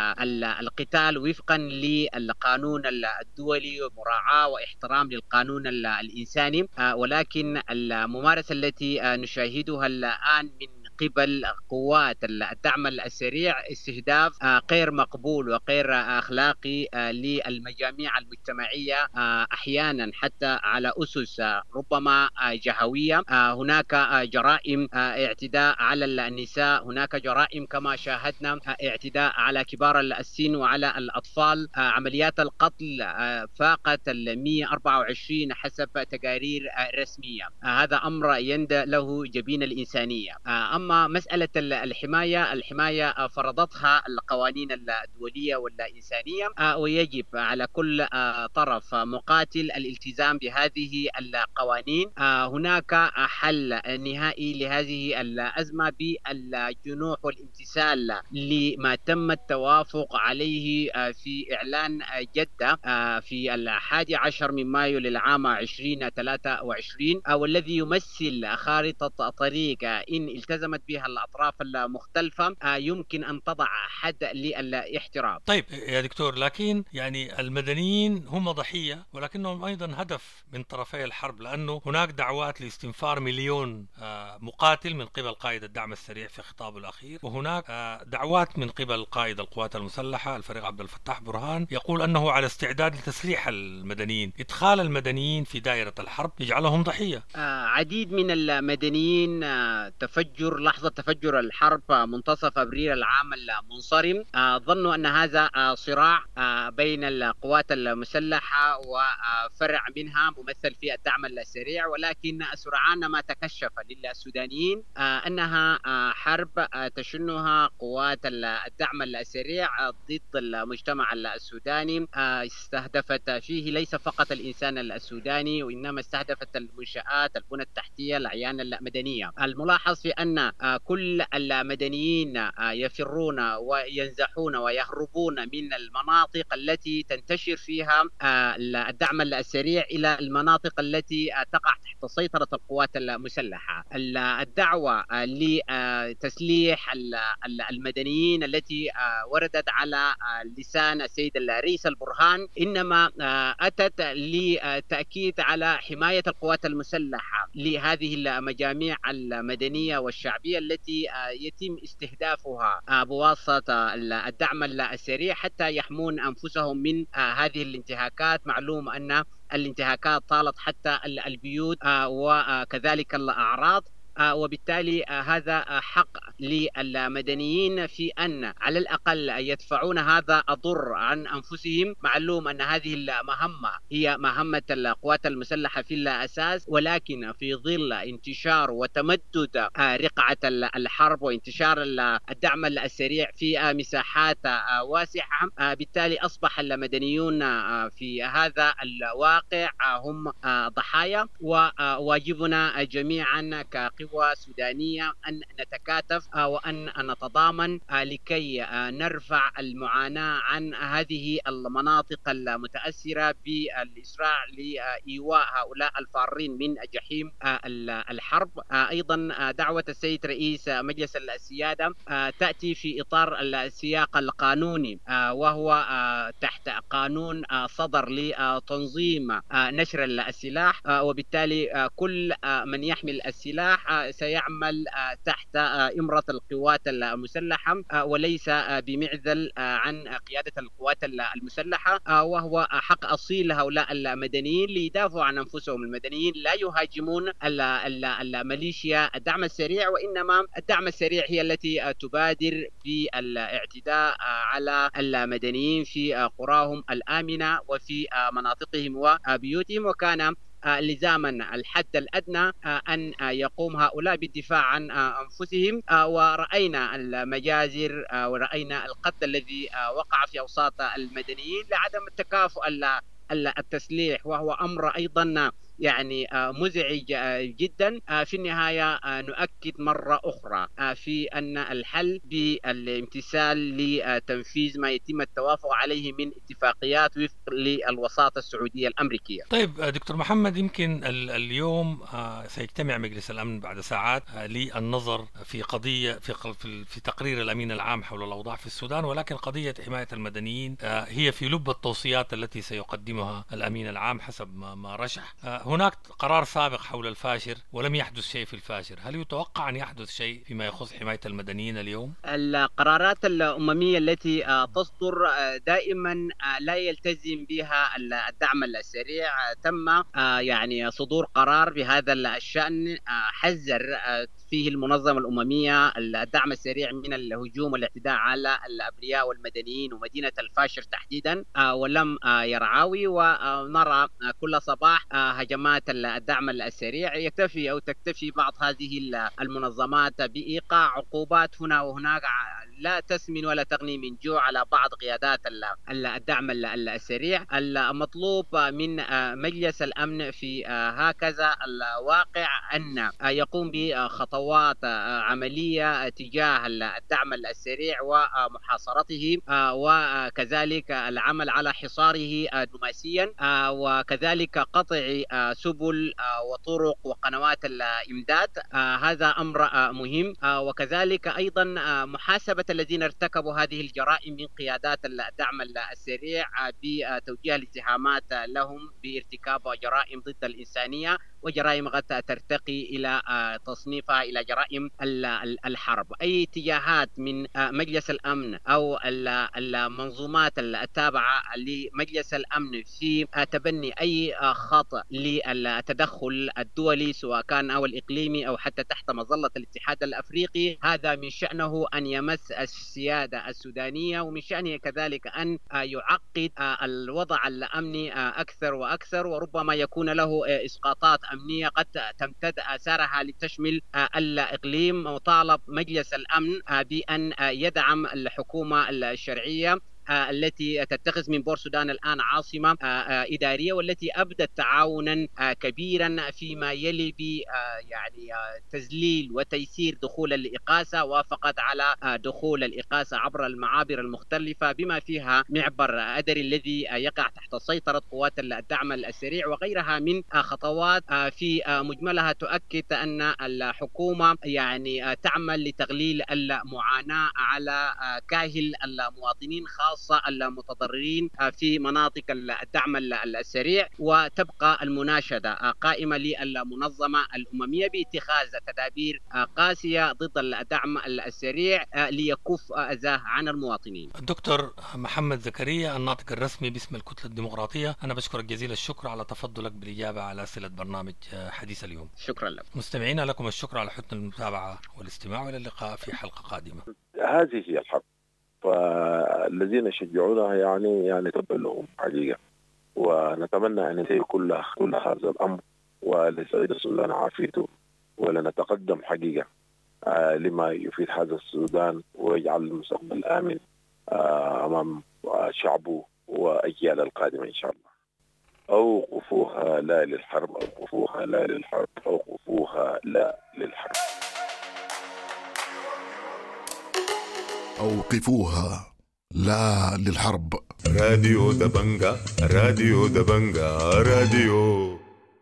القتال وفقا للقانون الدولي ومراعاة واحترام للقانون الإنساني. ولكن الممارسة التي نشاهدها الآن من قبل قوات الدعم السريع استهداف غير مقبول وغير أخلاقي للمجاميع المجتمعية، أحيانا حتى على أسس ربما جهوية. هناك جرائم اعتداء على النساء، هناك جرائم كما شاهدنا اعتداء على كبار السن وعلى الأطفال. عمليات القتل فاقت مئة وأربعة وعشرين حسب تقارير رسمية. هذا أمر يندى له جبين الإنسانية. أما مسألة الحماية، الحماية فرضتها القوانين الدولية والإنسانية، ويجب على كل طرف مقاتل الالتزام بهذه القوانين. هناك حل نهائي لهذه الأزمة بالجنوح والامتثال لما تم التوافق عليه في إعلان جدة في الحادي عشر من مايو للعام عشرين ثلاثة وعشرين، والذي يمثل خارطة طريق إن التزمت بها الأطراف المختلفة يمكن أن تضع حد للاحترام. طيب يا دكتور، لكن يعني المدنيين هم ضحية، ولكنهم أيضا هدف من طرفي الحرب، لأنه هناك دعوات لاستنفار مليون مقاتل من قبل قائد الدعم السريع في خطابه الأخير، وهناك دعوات من قبل قائد القوات المسلحة الفريق عبد الفتاح برهان يقول أنه على استعداد لتسليح المدنيين. إدخال المدنيين في دائرة الحرب يجعلهم ضحية. عديد من المدنيين تفجر لحظة تفجر الحرب منتصف أبريل العام المنصرم ظنوا أن هذا صراع بين القوات المسلحة وفرع منها ممثل في الدعم السريع، ولكن سرعان ما تكشف للسودانيين أنها حرب تشنها قوات الدعم السريع ضد المجتمع السوداني. استهدفت فيه ليس فقط الإنسان السوداني، وإنما استهدفت المنشآت، البنى التحتية، الأعيان المدنية. الملاحظ في أن كل المدنيين يفرون وينزحون ويهربون من المناطق التي تنتشر فيها الدعم السريع إلى المناطق التي تقع تحت سيطرة القوات المسلحة. الدعوة لتسليح المدنيين التي وردت على لسان السيد الرئيس البرهان إنما أتت لتأكيد على حماية القوات المسلحة لهذه المجاميع المدنية والشعبية التي يتم استهدافها بواسطة الدعم السريع حتى يحمون أنفسهم من هذه الانتهاكات. معلوم أن الانتهاكات طالت حتى البيوت وكذلك الأعراض، وبالتالي هذا حق للمدنيين في أن على الأقل يدفعون هذا الضر عن أنفسهم. معلوم أن هذه المهمة هي مهمة القوات المسلحة في الأساس، ولكن في ظل انتشار وتمدد رقعة الحرب وانتشار الدعم السريع في مساحات واسعة، بالتالي أصبح المدنيون في هذا الواقع هم ضحايا. وواجبنا جميعا كقوى سودانية أن نتكاتف وأن نتضامن لكي نرفع المعاناة عن هذه المناطق المتأثرة بالإسراع لإيواء هؤلاء الفارين من جحيم الحرب. أيضا دعوة السيد رئيس مجلس السيادة تأتي في إطار السياق القانوني، وهو تحت قانون صدر لتنظيم نشر السلاح، وبالتالي كل من يحمل السلاح سيعمل تحت إمرة القوات المسلحة وليس بمعزل عن قيادة القوات المسلحة، وهو حق أصيل لهؤلاء المدنيين ليدافعوا عن أنفسهم. المدنيين لا يهاجمون الميليشيا الدعم السريع، وإنما الدعم السريع هي التي تبادر بالاعتداء على المدنيين في قراهم الآمنة وفي مناطقهم وبيوتهم. وكان لزاما الحد الأدنى أن يقوم هؤلاء بالدفاع عن أنفسهم. ورأينا المجازر ورأينا القتل الذي وقع في أوساط المدنيين لعدم التكافؤ التسليح، وهو أمر أيضا يعني مزعج جدا. في النهاية نؤكد مرة أخرى في أن الحل بالامتثال لتنفيذ ما يتم التوافق عليه من اتفاقيات وفق للوساطة السعودية الأمريكية. طيب دكتور محمد، يمكن اليوم سيجتمع مجلس الأمن بعد ساعات للنظر في قضية في في تقرير الأمين العام حول الأوضاع في السودان، ولكن قضية حماية المدنيين هي في لب التوصيات التي سيقدمها الأمين العام حسب ما رشح. هناك قرار سابق حول الفاشر ولم يحدث شيء في الفاشر، هل يتوقع أن يحدث شيء فيما يخص حماية المدنيين اليوم؟ القرارات الأممية التي تصدر دائما لا يلتزم بها الدعم السريع. تم يعني صدور قرار بهذا الشأن حذر فيه المنظمة الأممية الدعم السريع من الهجوم والاعتداء على الأبرياء والمدنيين ومدينة الفاشر تحديدا، ولم يرعاوي. ونرى كل صباح هجمات الدعم السريع. يكتفي أو تكتفي بعض هذه المنظمات بإيقاع عقوبات هنا وهناك لا تسمن ولا تغني من جوع على بعض قيادات الدعم السريع. المطلوب من مجلس الأمن في هكذا الواقع أن يقوم بخطوات عملية تجاه الدعم السريع ومحاصرته، وكذلك العمل على حصاره دبلوماسيا، وكذلك قطع سبل وطرق وقنوات الإمداد. هذا أمر مهم. وكذلك أيضا محاسبة الذين ارتكبوا هذه الجرائم من قيادات الدعم السريع بتوجيه الاتهامات لهم بارتكاب جرائم ضد الإنسانية وجرائم قد ترتقي إلى تصنيفها إلى جرائم الحرب. أي اتجاهات من مجلس الأمن أو المنظومات التابعة لمجلس الأمن في تبني أي خطأ للتدخل الدولي سواء كان أو الإقليمي أو حتى تحت مظلة الاتحاد الأفريقي، هذا من شأنه أن يمس السيادة السودانية، ومن شأنه كذلك أن يعقد الوضع الأمني أكثر وأكثر، وربما يكون له إسقاطات أمنية قد تمتد آثارها لتشمل الإقليم. وطالب مجلس الأمن بأن يدعم الحكومة الشرعية التي تتخذ من بور السودان الآن عاصمة إدارية، والتي أبدت تعاونا كبيرا فيما يلي ب يعني تذليل وتيسير دخول الإقاسة. وافقت على دخول الإقاسة عبر المعابر المختلفة بما فيها معبر أدري الذي يقع تحت سيطرة قوات الدعم السريع، وغيرها من خطوات في مجملها تؤكد أن الحكومة يعني تعمل لتقليل المعاناة على كاهل المواطنين خاصة المتضررين في مناطق الدعم السريع. وتبقى المناشدة قائمة للمنظمة الأممية باتخاذ تدابير قاسية ضد الدعم السريع ليكف أذاه عن المواطنين. الدكتور محمد زكريا الناطق الرسمي باسم الكتلة الديمقراطية، أنا بشكرك جزيل الشكر على تفضلك بالإجابة على أسئلة برنامج حديث اليوم. شكرا لك. مستمعينا لكم الشكر على حسن المتابعة والاستماع، وإلى اللقاء في حلقة قادمة. هذه هي الحرب، فالذين يشجعونها يعني يعني تبقى لهم حقيقة، ونتمنى أن ينتهي كل كل هذا الأمر ولسعيد السودان عافيته، ولنتقدم حقيقة آه لما يفيد هذا السودان ويجعل المستقبل آمن آه أمام شعبه وأجيال القادمة إن شاء الله. أوقفوها لا للحرب، أوقفوها لا للحرب، أوقفوها لا للحرب. أوقفوها لا للحرب. راديو دبنجا، راديو دبنجا، راديو.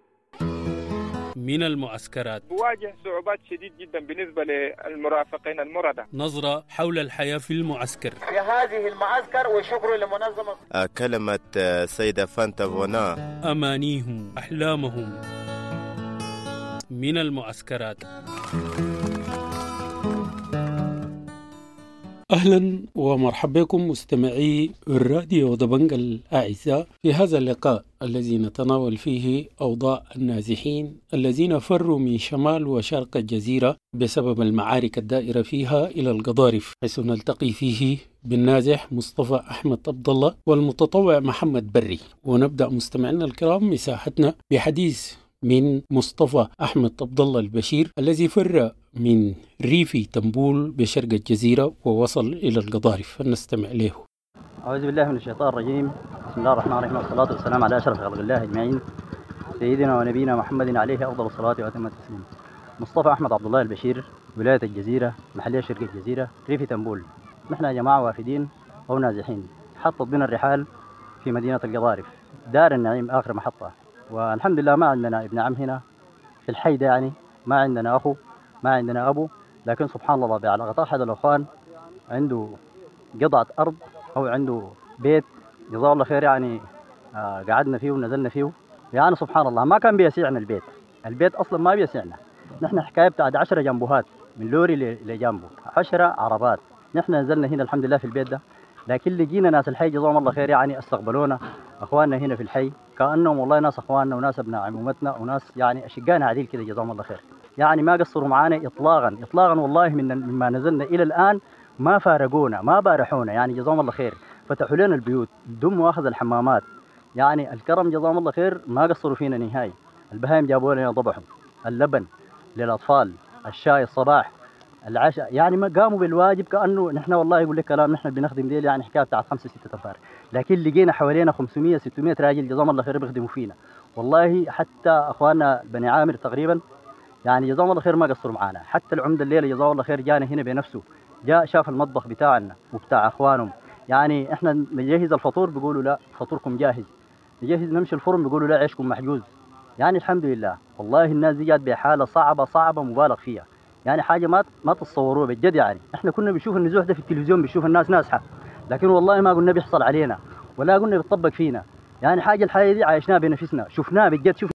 من المعسكرات تواجه صعوبات شديد جدا بالنسبة للمرافقين المردة. نظرة حول الحياة في المعسكر. في هذه المعسكر وشكر لمنظمة كلمة سيدة فانتا بونا. أمانيهم، أحلامهم من المعسكرات. أهلا ومرحبا بكم مستمعي الراديو دبنجة الأعزاء في هذا اللقاء الذي نتناول فيه أوضاع النازحين الذين فروا من شمال وشرق الجزيرة بسبب المعارك الدائرة فيها إلى القضارف، حيث نلتقي فيه بالنازح مصطفى أحمد عبد الله والمتطوع محمد بري. ونبدأ مستمعينا الكرام مساحتنا بحديث من مصطفى أحمد عبد الله البشير الذي فر من ريف تنبول بشرق الجزيرة ووصل إلى القضارف، فلنستمع له. أعوذ بالله من الشيطان الرجيم. بسم الله الرحمن الرحيم، والصلاة والسلام على أشرف خلق الله أجمعين، سيدنا ونبينا محمد عليه أفضل الصلاة وأتم التسليم. مصطفى أحمد عبد الله البشير، ولاية الجزيرة، محلية شرق الجزيرة، ريف تنبول. نحن يا جماعة وافدين أو نازحين، حطت بنا الرحال في مدينة القضارف، دار النعيم آخر محطة. والحمد لله ما عندنا ابن عم هنا في الحي ده، يعني ما عندنا أخو، ما عندنا أبو، لكن سبحان الله بعلاقة أحد الأخوان عنده قطعة أرض أو عنده بيت جزاه الله خير، يعني آه قعدنا فيه ونزلنا فيه. يعني سبحان الله ما كان بيسعنا البيت، البيت أصلا ما بيسعنا. نحن حكاية بتاعت عشرة جنبوهات من لوري لجنبه، عشرة عربات. نحن نزلنا هنا الحمد لله في البيت ده، لكن لقينا ناس الحي جزاهم الله خير يعني استقبلونا، أخواننا هنا في الحي كأنهم والله ناس أخواننا وناس ابناء عمومتنا وناس يعني أشقانا عديل كده جزاهم الله خير. يعني ما قصروا معانا إطلاقا إطلاقا، والله من مما نزلنا إلى الآن ما فارقونا ما بارحونا، يعني جزاهم الله خير. فتحوا لنا البيوت، دم واخذ الحمامات، يعني الكرم جزاهم الله خير، ما قصروا فينا نهائي. البهايم جابوا لنا ضبحهم، اللبن للأطفال، الشاي الصباح، العشاء، يعني ما قاموا بالواجب كأنه نحن والله يقول لك كلام نحن بنخدم ديل يعني حكاية بتاعت خمسة ستة أنفار، لكن لقينا حوالينا خمسمية ستمية راجل جزاهم الله خير بيخدموا فينا. والله حتى أخواننا بني عامر تقريبا يعني جزاهم الله خير ما قصروا معانا. حتى العمدة الليلة جزاه الله خير جانا هنا بنفسه، جاء شاف المطبخ بتاعنا وبتاع أخوانهم. يعني إحنا نجهز الفطور بيقولوا لا فطوركم جاهز، نجهز نمشي الفرن بيقولوا لا عيشكم محجوز. يعني الحمد لله والله الناس دي جات بحالة صعبة صعبة مبالغ فيها، يعني حاجة ما ما تتصوروها بجد. يعني إحنا كنا بنشوف النزوح ده في التلفزيون، بنشوف الناس نازحة، لكن والله ما قلنا بيحصل علينا ولا قلنا بيطبق فينا. يعني حاجة الحياة دي عايشناها بنفسنا، شفناها بجد. شوف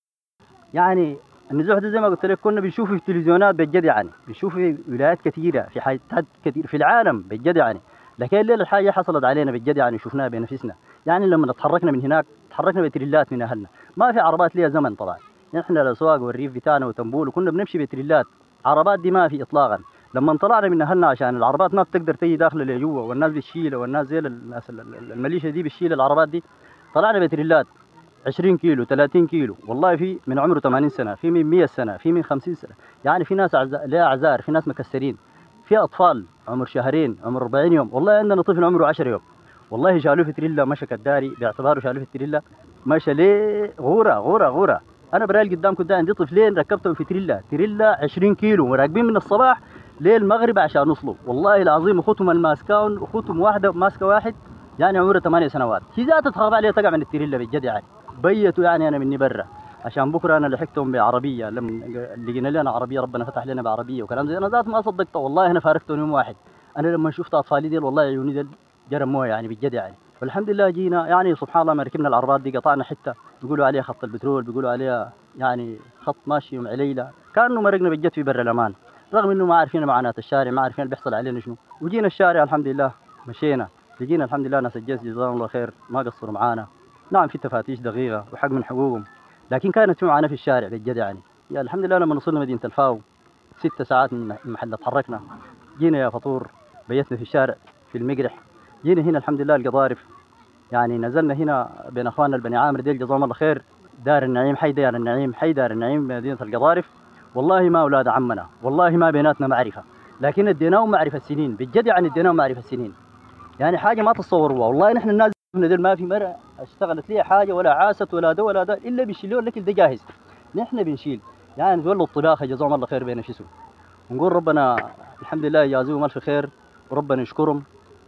يعني النزوح ده زي ما قلت لك كنا بنشوفه في التلفزيونات بجد، يعني بنشوفه في ولايات كثيرة في حاجات كثير في العالم بجد يعني، لكن الليلة الحاجة حصلت علينا بجد يعني شفناها بنفسنا. يعني لما تحركنا من هناك تحركنا بتريلات من أهلنا، ما في عربات ليها زمن طبعا. نحن الأسواق والريف بتاعنا وتنبول وكنا بنمشي بتريلات، عربات دي ما في إطلاقا. لما طلعنا من أهلنا عشان العربات ما بتقدر تيجي داخل لجوا والناس بتشيلها، والناس زي الناس المليشة دي بتشيل العربات دي، طلعنا بتريلات عشرين كيلو ثلاثين كيلو، والله في من عمره ثمانين سنة، في من مية سنة، في من خمسين سنة. يعني في ناس لها أعذار، في ناس مكسرين، في أطفال عمر شهرين عمر أربعين يوم. والله عندنا طفل عمره عشرة يوم، والله شالوه في تريلا مشى كداري باعتباره شالوه في تريلا، مشى ليه غورة غورة غورة. أنا برايل قدامكم ده عندي طفلين ركبتهم في تريلا تريلا عشرين كيلو وراكبين من الصباح للمغرب عشان نوصلوا. والله العظيم أخوتهم الماسكاون، أخوتهم واحدة ماسكة واحد يعني عمره ثمانية سنوات، هي ذاتها تخاف عليها تقع من التريلا بجد يعني. بيتوا يعني أنا مني برا عشان بكرة أنا لحقتهم بعربية، لما لقينا لنا عربية ربنا فتح لنا بعربية وكلام زي. أنا ذات ما صدقت والله، أنا فارقتهم يوم واحد. أنا لما شفت أطفالي ديل والله عيوني ديل جرم مويه يعني بجد يعني. والحمد لله جينا يعني سبحان الله ما ركبنا العربات دي قطعنا حتة بيقولوا عليها خط البترول، بيقولوا عليها يعني خط ماشي يوم عليلة، كأنه مرقنا بجد في بر الأمان، رغم إنه ما عارفين معاناة الشارع، ما عارفين اللي بيحصل علينا شنو. وجينا الشارع الحمد لله مشينا، لقينا الحمد لله ناس الجيش جزاهم الله خير ما قصروا معانا. نعم في تفاتيش دقيقة وحق من حقوقهم، لكن كانت في معانا في الشارع بجد يعني. يا الحمد لله لما وصلنا مدينة الفاو ست ساعات من المحل تحركنا، جينا يا فطور بيتنا في الشارع في المقرح. جينا هنا الحمد لله القضارف، يعني نزلنا هنا بين اخواننا البني عامر ديل جزاهم الله خير، دار النعيم، حي دار النعيم، حي دار النعيم مدينة القضارف. والله ما اولاد عمنا، والله ما بيناتنا معرفة، لكن اديناهم معرفة سنين بجد يعني، اديناهم معرفة سنين يعني حاجة ما تتصوروها. والله نحن الناس ديل ما في مرة اشتغلت لي حاجة ولا عاست ولا ده ولا ده، الا بيشيلوا الاكل ده جاهز، نحن بنشيل يعني نقول الطباخة جزاهم الله خير بينفسهم، ونقول ربنا الحمد لله يجازيهم الف خير وربنا يشكرهم.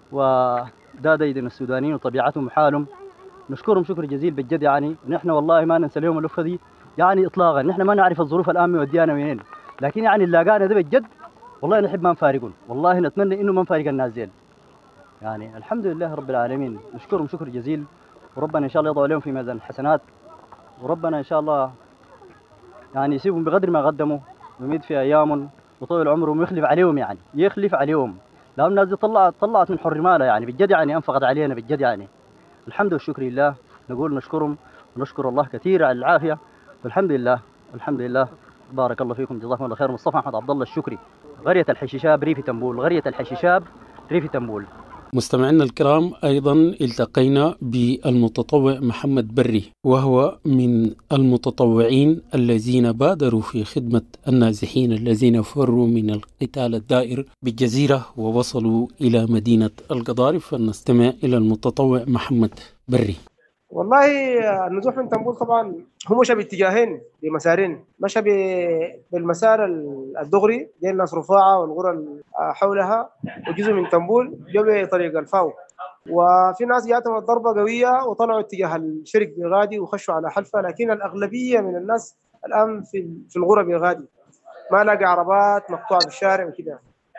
وده ديدن السودانيين وطبيعتهم وحالهم، نشكرهم شكر جزيل بجد يعني. ونحن والله ما ننسى لهم الوفة دي يعني اطلاقا. نحن ما نعرف الظروف الان موديانا وين، لكن يعني اللي لاقانا ده بجد والله نحب ما نفارقهم، والله نتمنى انه ما نفارق الناس ديل يعني. الحمد لله رب العالمين، نشكرهم شكر جزيل، وربنا ان شاء الله يضع لهم في ميزان الحسنات، وربنا ان شاء الله يعني يسيبهم بقدر ما قدموا ويمد في ايامهم وطول عمرهم ويخلف عليهم، يعني يخلف عليهم لا الناس دي طلعت طلعت من حر مالها يعني بالجد، يعني انفقت علينا بالجد يعني. الحمد والشكر لله، نقول نشكرهم ونشكر الله كثير على العافيه، والحمد لله الحمد لله. بارك الله فيكم، جزاكم الله خير. مصطفى احمد عبد الله الشكري، قريه الحشيشاب ريف تنبول، قريه الحشيشاب ريف تنبول. مستمعينا الكرام، أيضا التقينا بالمتطوع محمد بري، وهو من المتطوعين الذين بادروا في خدمة النازحين الذين فروا من القتال الدائر بالجزيرة ووصلوا إلى مدينة القضارف. فنستمع إلى المتطوع محمد بري. والله النزوح من تنبول طبعا هو مشى باتجاهين بمسارين، مشى بالمسار الدغري دي الناس رفاعة والقرى حولها وجزء من تنبول جو بطريق الفاو، وفي ناس جاتهم ضربة قوية وطلعوا اتجاه الشرق بغادي وخشوا على حلفة، لكن الأغلبية من الناس الآن في في القرى بغادي، ما لاقي عربات مقطوعة بالشارع وكده.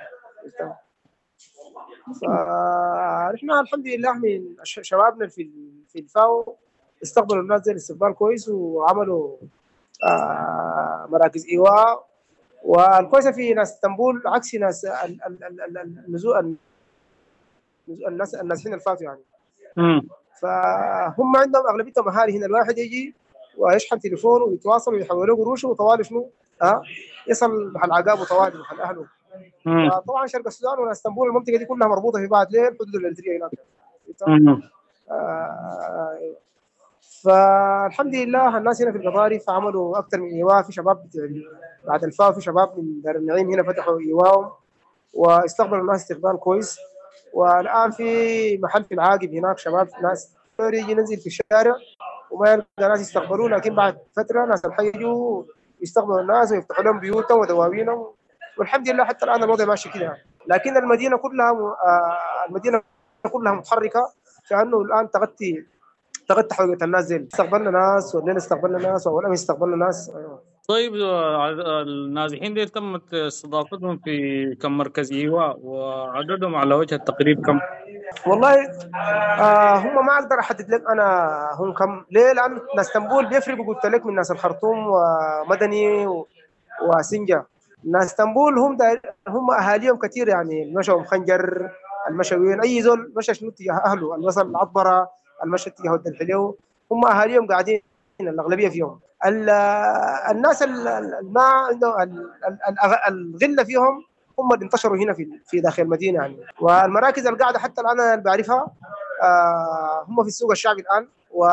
فنحن الحمد لله من شبابنا في في الفاو استقبلوا الناس زي الاستقبال كويس، وعملوا آه مراكز ايواء. والكويسه في ناس تنبول عكس ناس النزوع الناس النازحين الفاتوا يعني. امم فهم عندهم اغلبيتهم اهالي هنا، الواحد يجي ويشحن تليفونه ويتواصل ويحولوا قروشه وطوالي شنو ها يصل محل عقاب وطوالي محل اهله. طبعا شرق السودان وناس تنبول المنطقه دي كلها مربوطه في بعض ليه الحدود الاريتريه هناك. آه فالحمد لله الناس هنا في القضارف عملوا اكثر من ايواء، في شباب بعد الفاو في شباب من دار النعيم هنا فتحوا ايواءهم واستقبلوا الناس استقبال كويس. والان في محل في العاقب هناك شباب ناس يجي ينزل في الشارع وما يلقى ناس يستقبلوه، لكن بعد فتره ناس الحي يجوا يستقبلوا الناس ويفتحوا لهم بيوتهم ودواوينهم، والحمد لله حتى الان الوضع ماشي كده. لكن المدينه كلها آه المدينه كلها متحركه، كانه الان تغطي تغطي حوجة الناس زي استقبلنا ناس والليل استقبلنا ناس واول امس استقبلنا ناس. أيوة. طيب النازحين دي تمت استضافتهم في كم مركز ايواء وعددهم على وجه التقريب كم؟ والله آه هم ما اقدر احدد لك انا هم كم، ليه؟ لان ناس تنبول بيفرقوا قلت لك من ناس الخرطوم ومدني وسنجا. ناس تنبول هم هم اهاليهم كثير يعني، مشوا مخنجر المشوين اي زول مشى شنو اتجاه اهله، الوصل العطبره المشى اتجاه ود الحليو، هم اهاليهم قاعدين الاغلبيه فيهم. الناس ما عندهم الغله فيهم هم اللي انتشروا هنا في في داخل المدينه يعني. والمراكز القاعده حتى الان انا بعرفها هم في السوق الشعبي الان،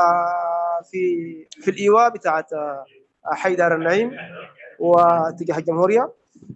وفي في الايواء بتاعت حي دار النعيم واتجاه الجمهوريه،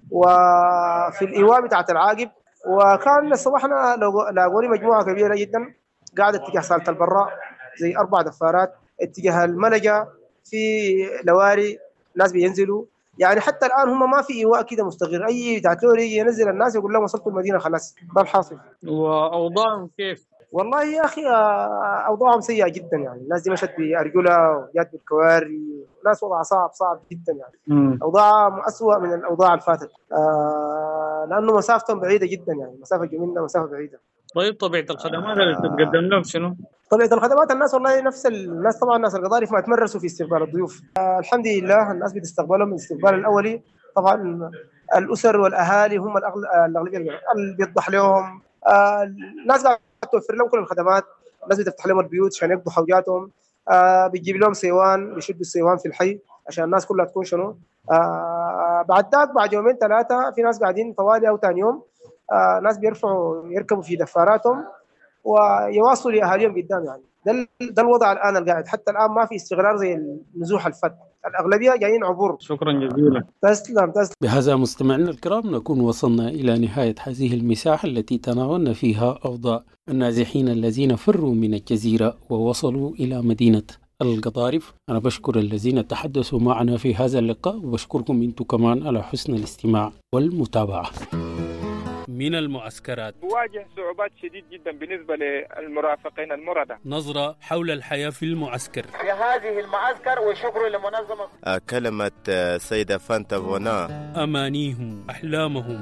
وفي الايواء بتاعت العاقب. وكان الصباح انا لاقوا لي مجموعه كبيره جدا قاعده اتجاه صاله البراء زي اربع دفارات، اتجاه الملجا في لواري ناس بينزلوا يعني. حتى الان هم ما في ايواء كده مستقر، اي دكتور يجي ينزل الناس يقول لهم وصلتوا المدينه خلاص، ده الحاصل. واوضاعهم كيف؟ والله يا اخي اوضاعهم سيئه جدا يعني. الناس دي مشت بارجلها وجات بالكواري، ناس وضعها صعب صعب جدا يعني. م. اوضاعهم اسوء من الاوضاع اللي فاتت آه لانه مسافتهم بعيده جدا يعني، مسافه جميلة مسافه بعيده. طيب طبيعه الخدمات اللي تتقدم لهم شنو؟ طبيعه الخدمات الناس والله نفس الناس، طبعا الناس القضارف ما تمرسوا في استقبال الضيوف. آه الحمد لله الناس بتستقبلهم من الاستقبال الاولي. طبعا الاسر والاهالي هم الاغلبيه اللي بيضح لهم. آه الناس قاعده توفر لهم كل الخدمات، الناس بتفتح لهم البيوت عشان يقضوا حوجاتهم. آه بتجيب لهم سيوان، بيشدوا السيوان في الحي عشان الناس كلها تكون شنو. آه بعد ذاك بعد يومين ثلاثه في ناس قاعدين طوالي او ثاني يوم آه ناس بيرفعوا يركبوا في دفاراتهم ويواصلوا لاهاليهم قدام يعني. ده ده الوضع الان القاعد، حتى الان ما في استقرار زي النزوح الفت، الاغلبيه جايين عبور. شكرا جزيلا. تسلم تسلم. بهذا مستمعينا الكرام نكون وصلنا الى نهايه هذه المساحه التي تناولنا فيها اوضاع النازحين الذين فروا من الجزيره ووصلوا الى مدينه القضارف. أنا بشكر الذين تحدثوا معنا في هذا اللقاء، وبشكركم أنتم كمان على حسن الاستماع والمتابعة. من المعسكرات تواجه صعوبات شديد جدا بالنسبة للمرافقين المردة. نظرة حول الحياة في المعسكر. في هذه المعسكر وشكر لمنظمة كلمة سيدة فانتا فونا. أمانيهم أحلامهم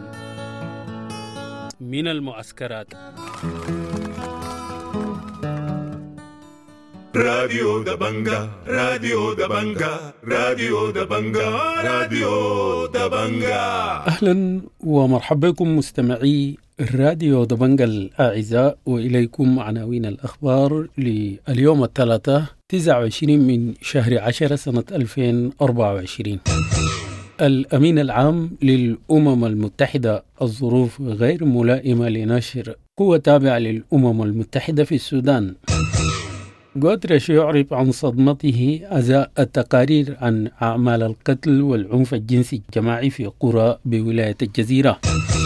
من المعسكرات. راديو دبنجا راديو دبنجا راديو دبنجا راديو دبنجا. أهلا ومرحبا بكم مستمعي الراديو دبنجا الأعزاء، وإليكم عناوين الأخبار لليوم الثلاثاء تسعة وعشرين من شهر عشرة سنة ألفين وأربعة وعشرين. الأمين العام للأمم المتحدة: الظروف غير ملائمة لنشر قوة تابعة للأمم المتحدة في السودان. غوتريش يعرب عن صدمته أزاء التقارير عن أعمال القتل والعنف الجنسي الجماعي في قرى بولاية الجزيرة.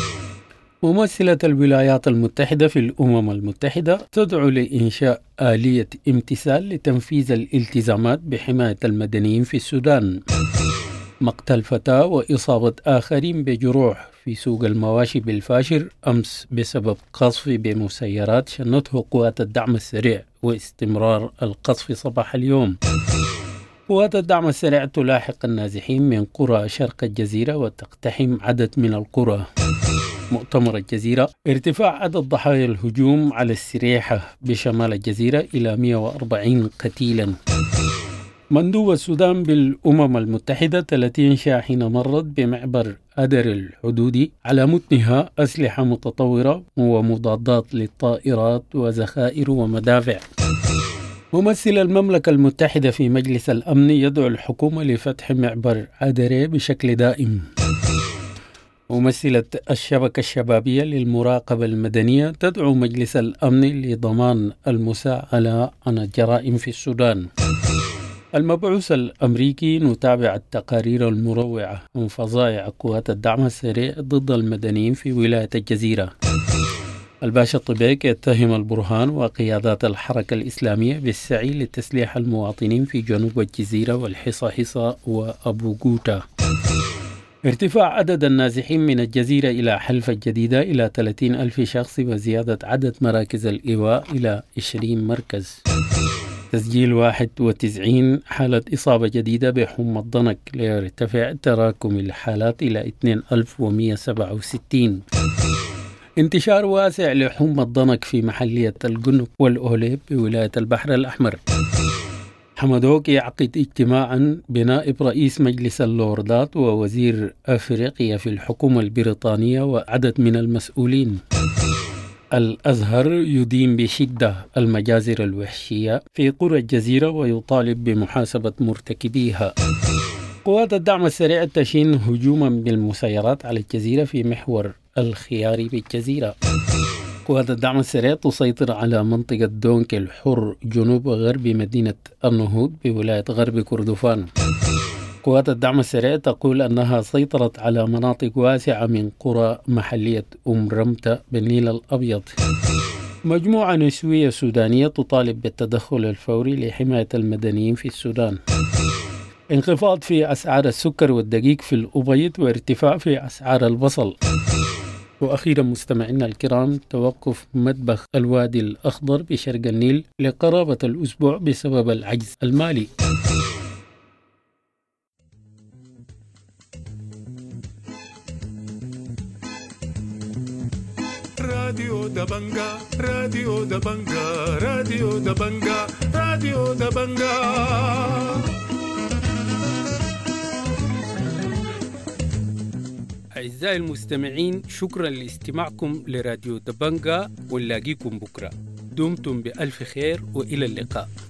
ممثلة الولايات المتحدة في الأمم المتحدة تدعو لإنشاء آلية امتثال لتنفيذ الالتزامات بحماية المدنيين في السودان. مقتل فتاة وإصابة آخرين بجروح في سوق المواشي بالفاشر أمس بسبب قصف بمسيرات شنته قوات الدعم السريع، واستمرار القصف صباح اليوم. قوات الدعم السريع تلاحق النازحين من قرى شرق الجزيرة وتقتحم عدد من القرى. مؤتمر الجزيرة: ارتفاع عدد ضحايا الهجوم على السريحة بشمال الجزيرة إلى مئة وأربعين قتيلا. مندوب السودان بالأمم المتحدة ثلاثين شاحنة مرت بمعبر أدر الحدودي على متنها أسلحة متطورة ومضادات للطائرات وذخائر ومدافع. ممثل المملكة المتحدة في مجلس الأمن يدعو الحكومة لفتح معبر أدر بشكل دائم. ممثلة الشبكة الشبابية للمراقبة المدنية تدعو مجلس الأمن لضمان المساءلة عن الجرائم في السودان. المبعوث الأمريكي: نتابع التقارير المروعة عن فظائع قوات الدعم السريع ضد المدنيين في ولاية الجزيرة. الباشا طبيك يتهم البرهان وقيادات الحركة الإسلامية بالسعي لتسليح المواطنين في جنوب الجزيرة والحصى وأبو قوتا. ارتفاع عدد النازحين من الجزيرة إلى حلفة جديدة إلى ثلاثين ألف شخص، وزيادة عدد مراكز الإيواء إلى عشرين مركز. تسجيل واحد وتسعين حالة إصابة جديدة بحمى الضنك، ليرتفع تراكم الحالات إلى اثنين آلاف ومئة وسبعة وستين. انتشار واسع لحمى الضنك في محلية الجنوب والأوليب بولاية البحر الأحمر. حمدوك يعقد اجتماعا بنائب رئيس مجلس اللوردات ووزير أفريقيا في الحكومة البريطانية وعدد من المسؤولين. الأزهر يدين بشدة المجازر الوحشية في قرى الجزيرة ويطالب بمحاسبة مرتكبيها. قوات الدعم السريع تشين هجوما بالمسيرات على الجزيرة في محور الخياري بالجزيرة. قوات الدعم السريع تسيطر على منطقة دونك الحر جنوب وغرب مدينة النهوض بولاية غرب كردفان. قوات الدعم السريع تقول أنها سيطرت على مناطق واسعة من قرى محلية أم رمتة بالنيل الأبيض. مجموعة نسوية سودانية تطالب بالتدخل الفوري لحماية المدنيين في السودان. انخفاض في أسعار السكر والدقيق في الأبيض، وارتفاع في أسعار البصل. وأخيرا مستمعينا الكرام، توقف مطبخ الوادي الأخضر بشرق النيل لقرابة الأسبوع بسبب العجز المالي. راديو دبنجا راديو دبنجا راديو دبنجا راديو دبنجا. أعزائي المستمعين، شكرا لاستماعكم لراديو دبنجا، ونلاقيكم بكرة. دمتم بألف خير وإلى اللقاء.